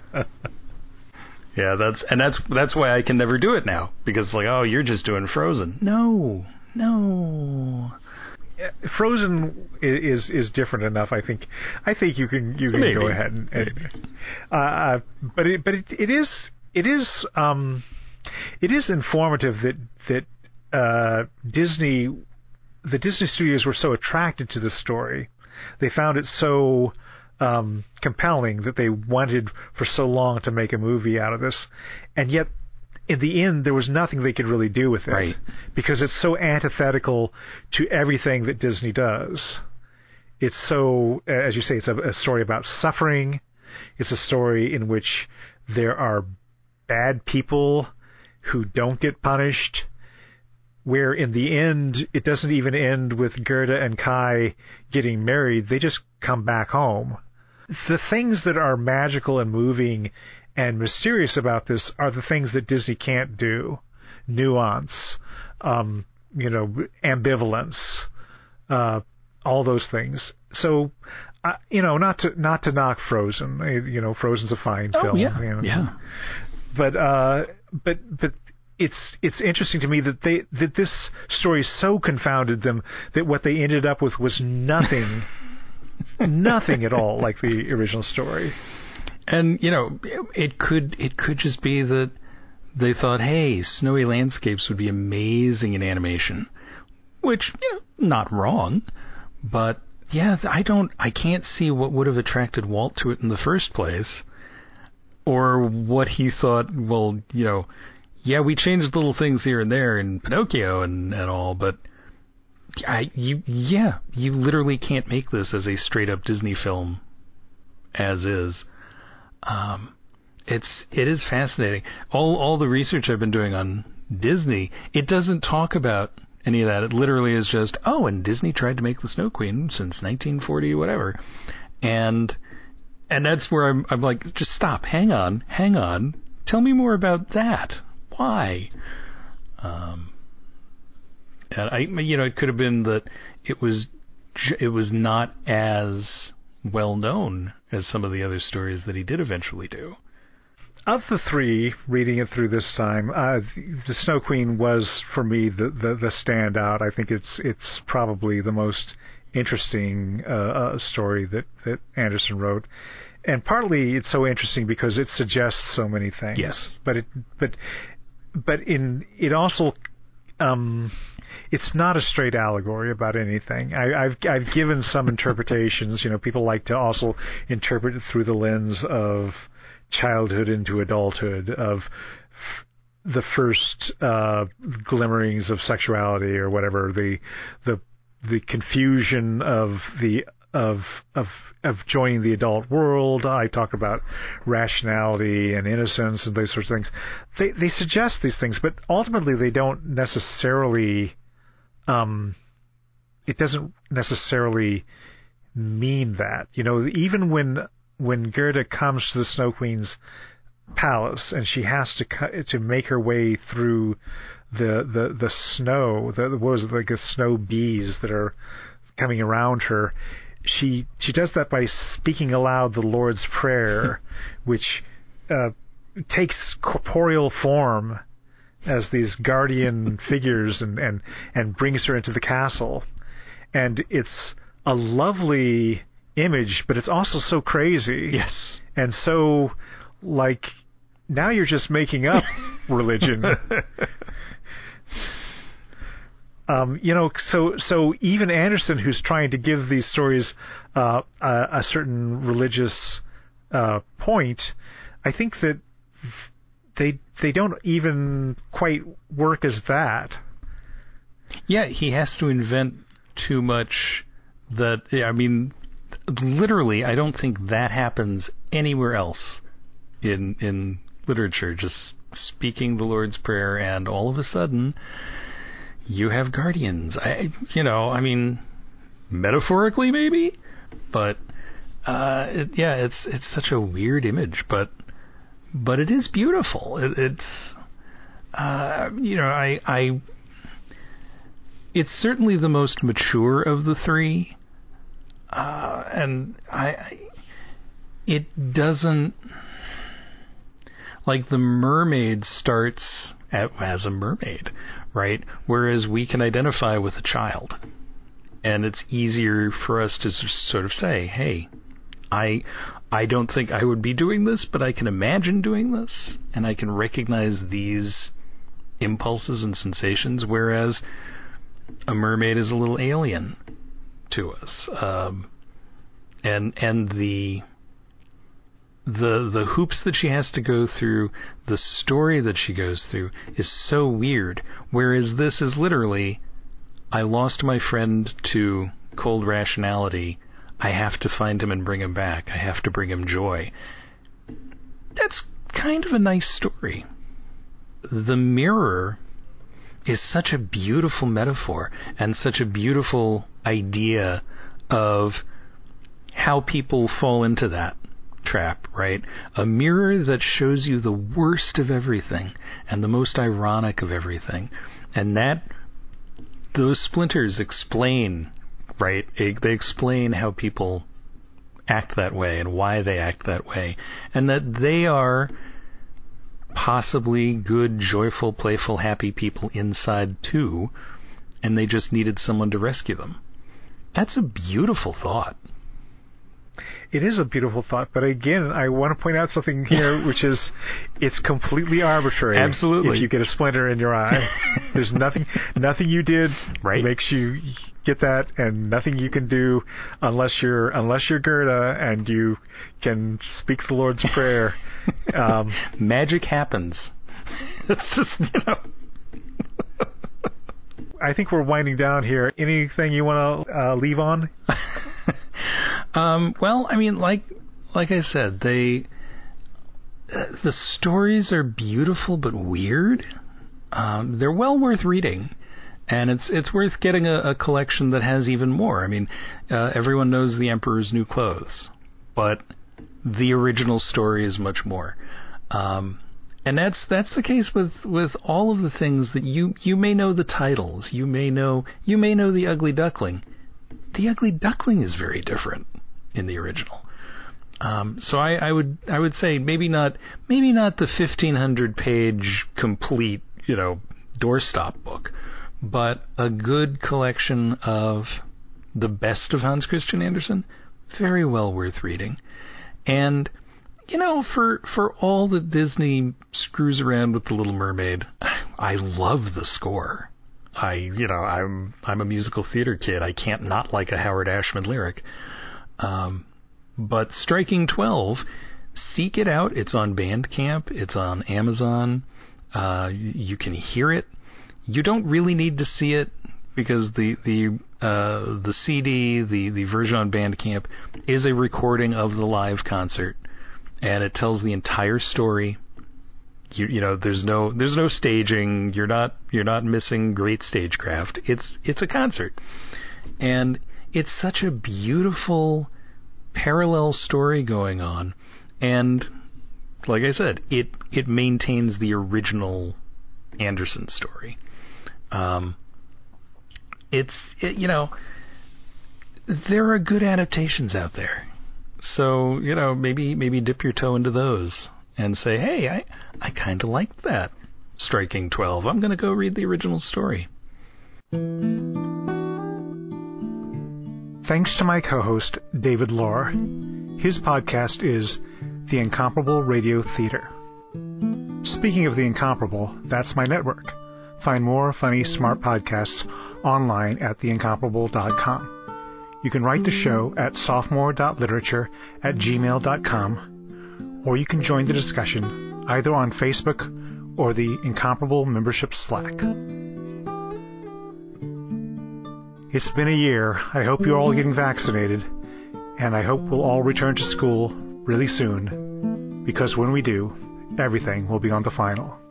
Yeah, that's and that's that's why I can never do it now, because it's like, oh, you're just doing Frozen. No, no. Frozen is is different enough. I think. I think you can you can Maybe. go ahead and. and uh, but it, but it, it is it is um, it is informative that that uh, Disney, the Disney studios were so attracted to the story. They found it so um, compelling that they wanted for so long to make a movie out of this, and yet. In the end, there was nothing they could really do with it, right. because it's so antithetical to everything that Disney does. It's so, as you say, it's a, a story about suffering. It's a story in which there are bad people who don't get punished, where in the end, it doesn't even end with Gerda and Kai getting married. They just come back home. The things that are magical and moving and mysterious about this are the things that Disney can't do. Nuance, um, you know, ambivalence, uh, all those things. So, uh, you know, not to not to knock Frozen. You know, Frozen's a fine oh, film. Yeah, you know. yeah. But uh, but but it's it's interesting to me that they that this story so confounded them that what they ended up with was nothing, nothing at all like the original story. And, you know, it could it could just be that they thought, hey, snowy landscapes would be amazing in animation, which, you know, not wrong, but yeah, I don't, I can't see what would have attracted Walt to it in the first place, or what he thought. Well, you know, yeah, we changed little things here and there in Pinocchio and, and all, but I, you, yeah, you literally can't make this as a straight up Disney film as is. Um, it's it is fascinating. All all the research I've been doing on Disney, it doesn't talk about any of that. It literally is just, oh, and Disney tried to make the Snow Queen since nineteen forty, whatever, and and that's where I'm I'm like, just stop, hang on, hang on, tell me more about that. Why? Um, and I, you know, it could have been that it was it was not as well known as some of the other stories that he did eventually do. Of the three, reading it through this time, uh, the Snow Queen was for me the, the, the standout. I think it's it's probably the most interesting uh, uh, story that, that Anderson wrote, and partly it's so interesting because it suggests so many things. Yes, but it but but in it also. Um, it's not a straight allegory about anything. I, I've I've given some interpretations. You know, people like to also interpret it through the lens of childhood into adulthood, of f- the first uh, glimmerings of sexuality or whatever, the the the confusion of the of of of joining the adult world. I talk about rationality and innocence and those sorts of things. They they suggest these things, but ultimately they don't necessarily. Um, it doesn't necessarily mean that. You know, even when when Gerda comes to the Snow Queen's palace and she has to to make her way through the the the snow, the what was it, like the snow bees that are coming around her. She she does that by speaking aloud the Lord's Prayer, which uh, takes corporeal form as these guardian figures and, and, and brings her into the castle. And it's a lovely image, but it's also so crazy. Yes. And so, like, now you're just making up religion. Um, you know, so so even Anderson, who's trying to give these stories uh, a, a certain religious uh, point, I think that they they don't even quite work as that. Yeah, he has to invent too much. That I mean, literally, I don't think that happens anywhere else in in literature. Just speaking the Lord's Prayer, and all of a sudden, you have guardians. I, you know, I mean, metaphorically maybe, but uh, it, yeah, it's it's such a weird image, but but it is beautiful. It, it's uh, you know, I I it's certainly the most mature of the three, uh, and I, I it doesn't like the mermaid starts at, as a mermaid. Right? Whereas we can identify with a child. And it's easier for us to sort of say, hey, I I don't think I would be doing this, but I can imagine doing this, and I can recognize these impulses and sensations, whereas a mermaid is a little alien to us. Um, and and the... The the hoops that she has to go through, the story that she goes through is so weird. Whereas this is literally, I lost my friend to cold rationality. I have to find him and bring him back. I have to bring him joy. That's kind of a nice story. The mirror is such a beautiful metaphor and such a beautiful idea of how people fall into that trap, right? A mirror that shows you the worst of everything and the most ironic of everything. And that, those splinters explain, right? They explain how people act that way and why they act that way. And that they are possibly good, joyful, playful, happy people inside too, and they just needed someone to rescue them. That's a beautiful thought. It is a beautiful thought, but again, I want to point out something here, which is it's completely arbitrary. Absolutely. If you get a splinter in your eye, there's nothing, nothing you did right. makes you get that, and nothing you can do unless you're unless you're Gerda and you can speak the Lord's Prayer. Um, Magic happens. It's just, you know. I think we're winding down here. Anything you want to uh, leave on? um, well, I mean, like like I said, they uh, the stories are beautiful but weird. Um, they're well worth reading, and it's it's worth getting a, a collection that has even more. I mean, uh, everyone knows The Emperor's New Clothes, but the original story is much more. Um, And that's that's the case with, with all of the things that you, you may know the titles, you may know you may know The Ugly Duckling. The Ugly Duckling is very different in the original. Um, so I, I would I would say maybe not maybe not the fifteen hundred page complete, you know, doorstop book, but a good collection of the best of Hans Christian Andersen, very well worth reading. And you know, for for all that Disney screws around with The Little Mermaid, I love the score. I, you know, I'm I'm a musical theater kid. I can't not like a Howard Ashman lyric. Um, but Striking twelve, seek it out. It's on Bandcamp. It's on Amazon. Uh, you can hear it. You don't really need to see it because the the Uh, the C D, the, the version on Bandcamp, is a recording of the live concert, and it tells the entire story. You, you know, there's no there's no staging. You're not you're not missing great stagecraft. It's it's a concert, and it's such a beautiful parallel story going on, and like I said, it it maintains the original Anderson story. Um, it's it, you know, there are good adaptations out there, so you know maybe maybe dip your toe into those and say, hey, I I kind of liked that Striking twelve. I'm going to go read the original story. Thanks to my co-host, David Lohr. His podcast is The Incomparable Radio Theater. Speaking of The Incomparable, that's my network. Find more funny, smart podcasts online at the incomparable dot com. You can write the show at sophomore.literature at gmail dot com, or you can join the discussion either on Facebook or the Incomparable membership Slack. It's been a year. I hope you're all getting vaccinated, and I hope we'll all return to school really soon, because when we do, everything will be on the final.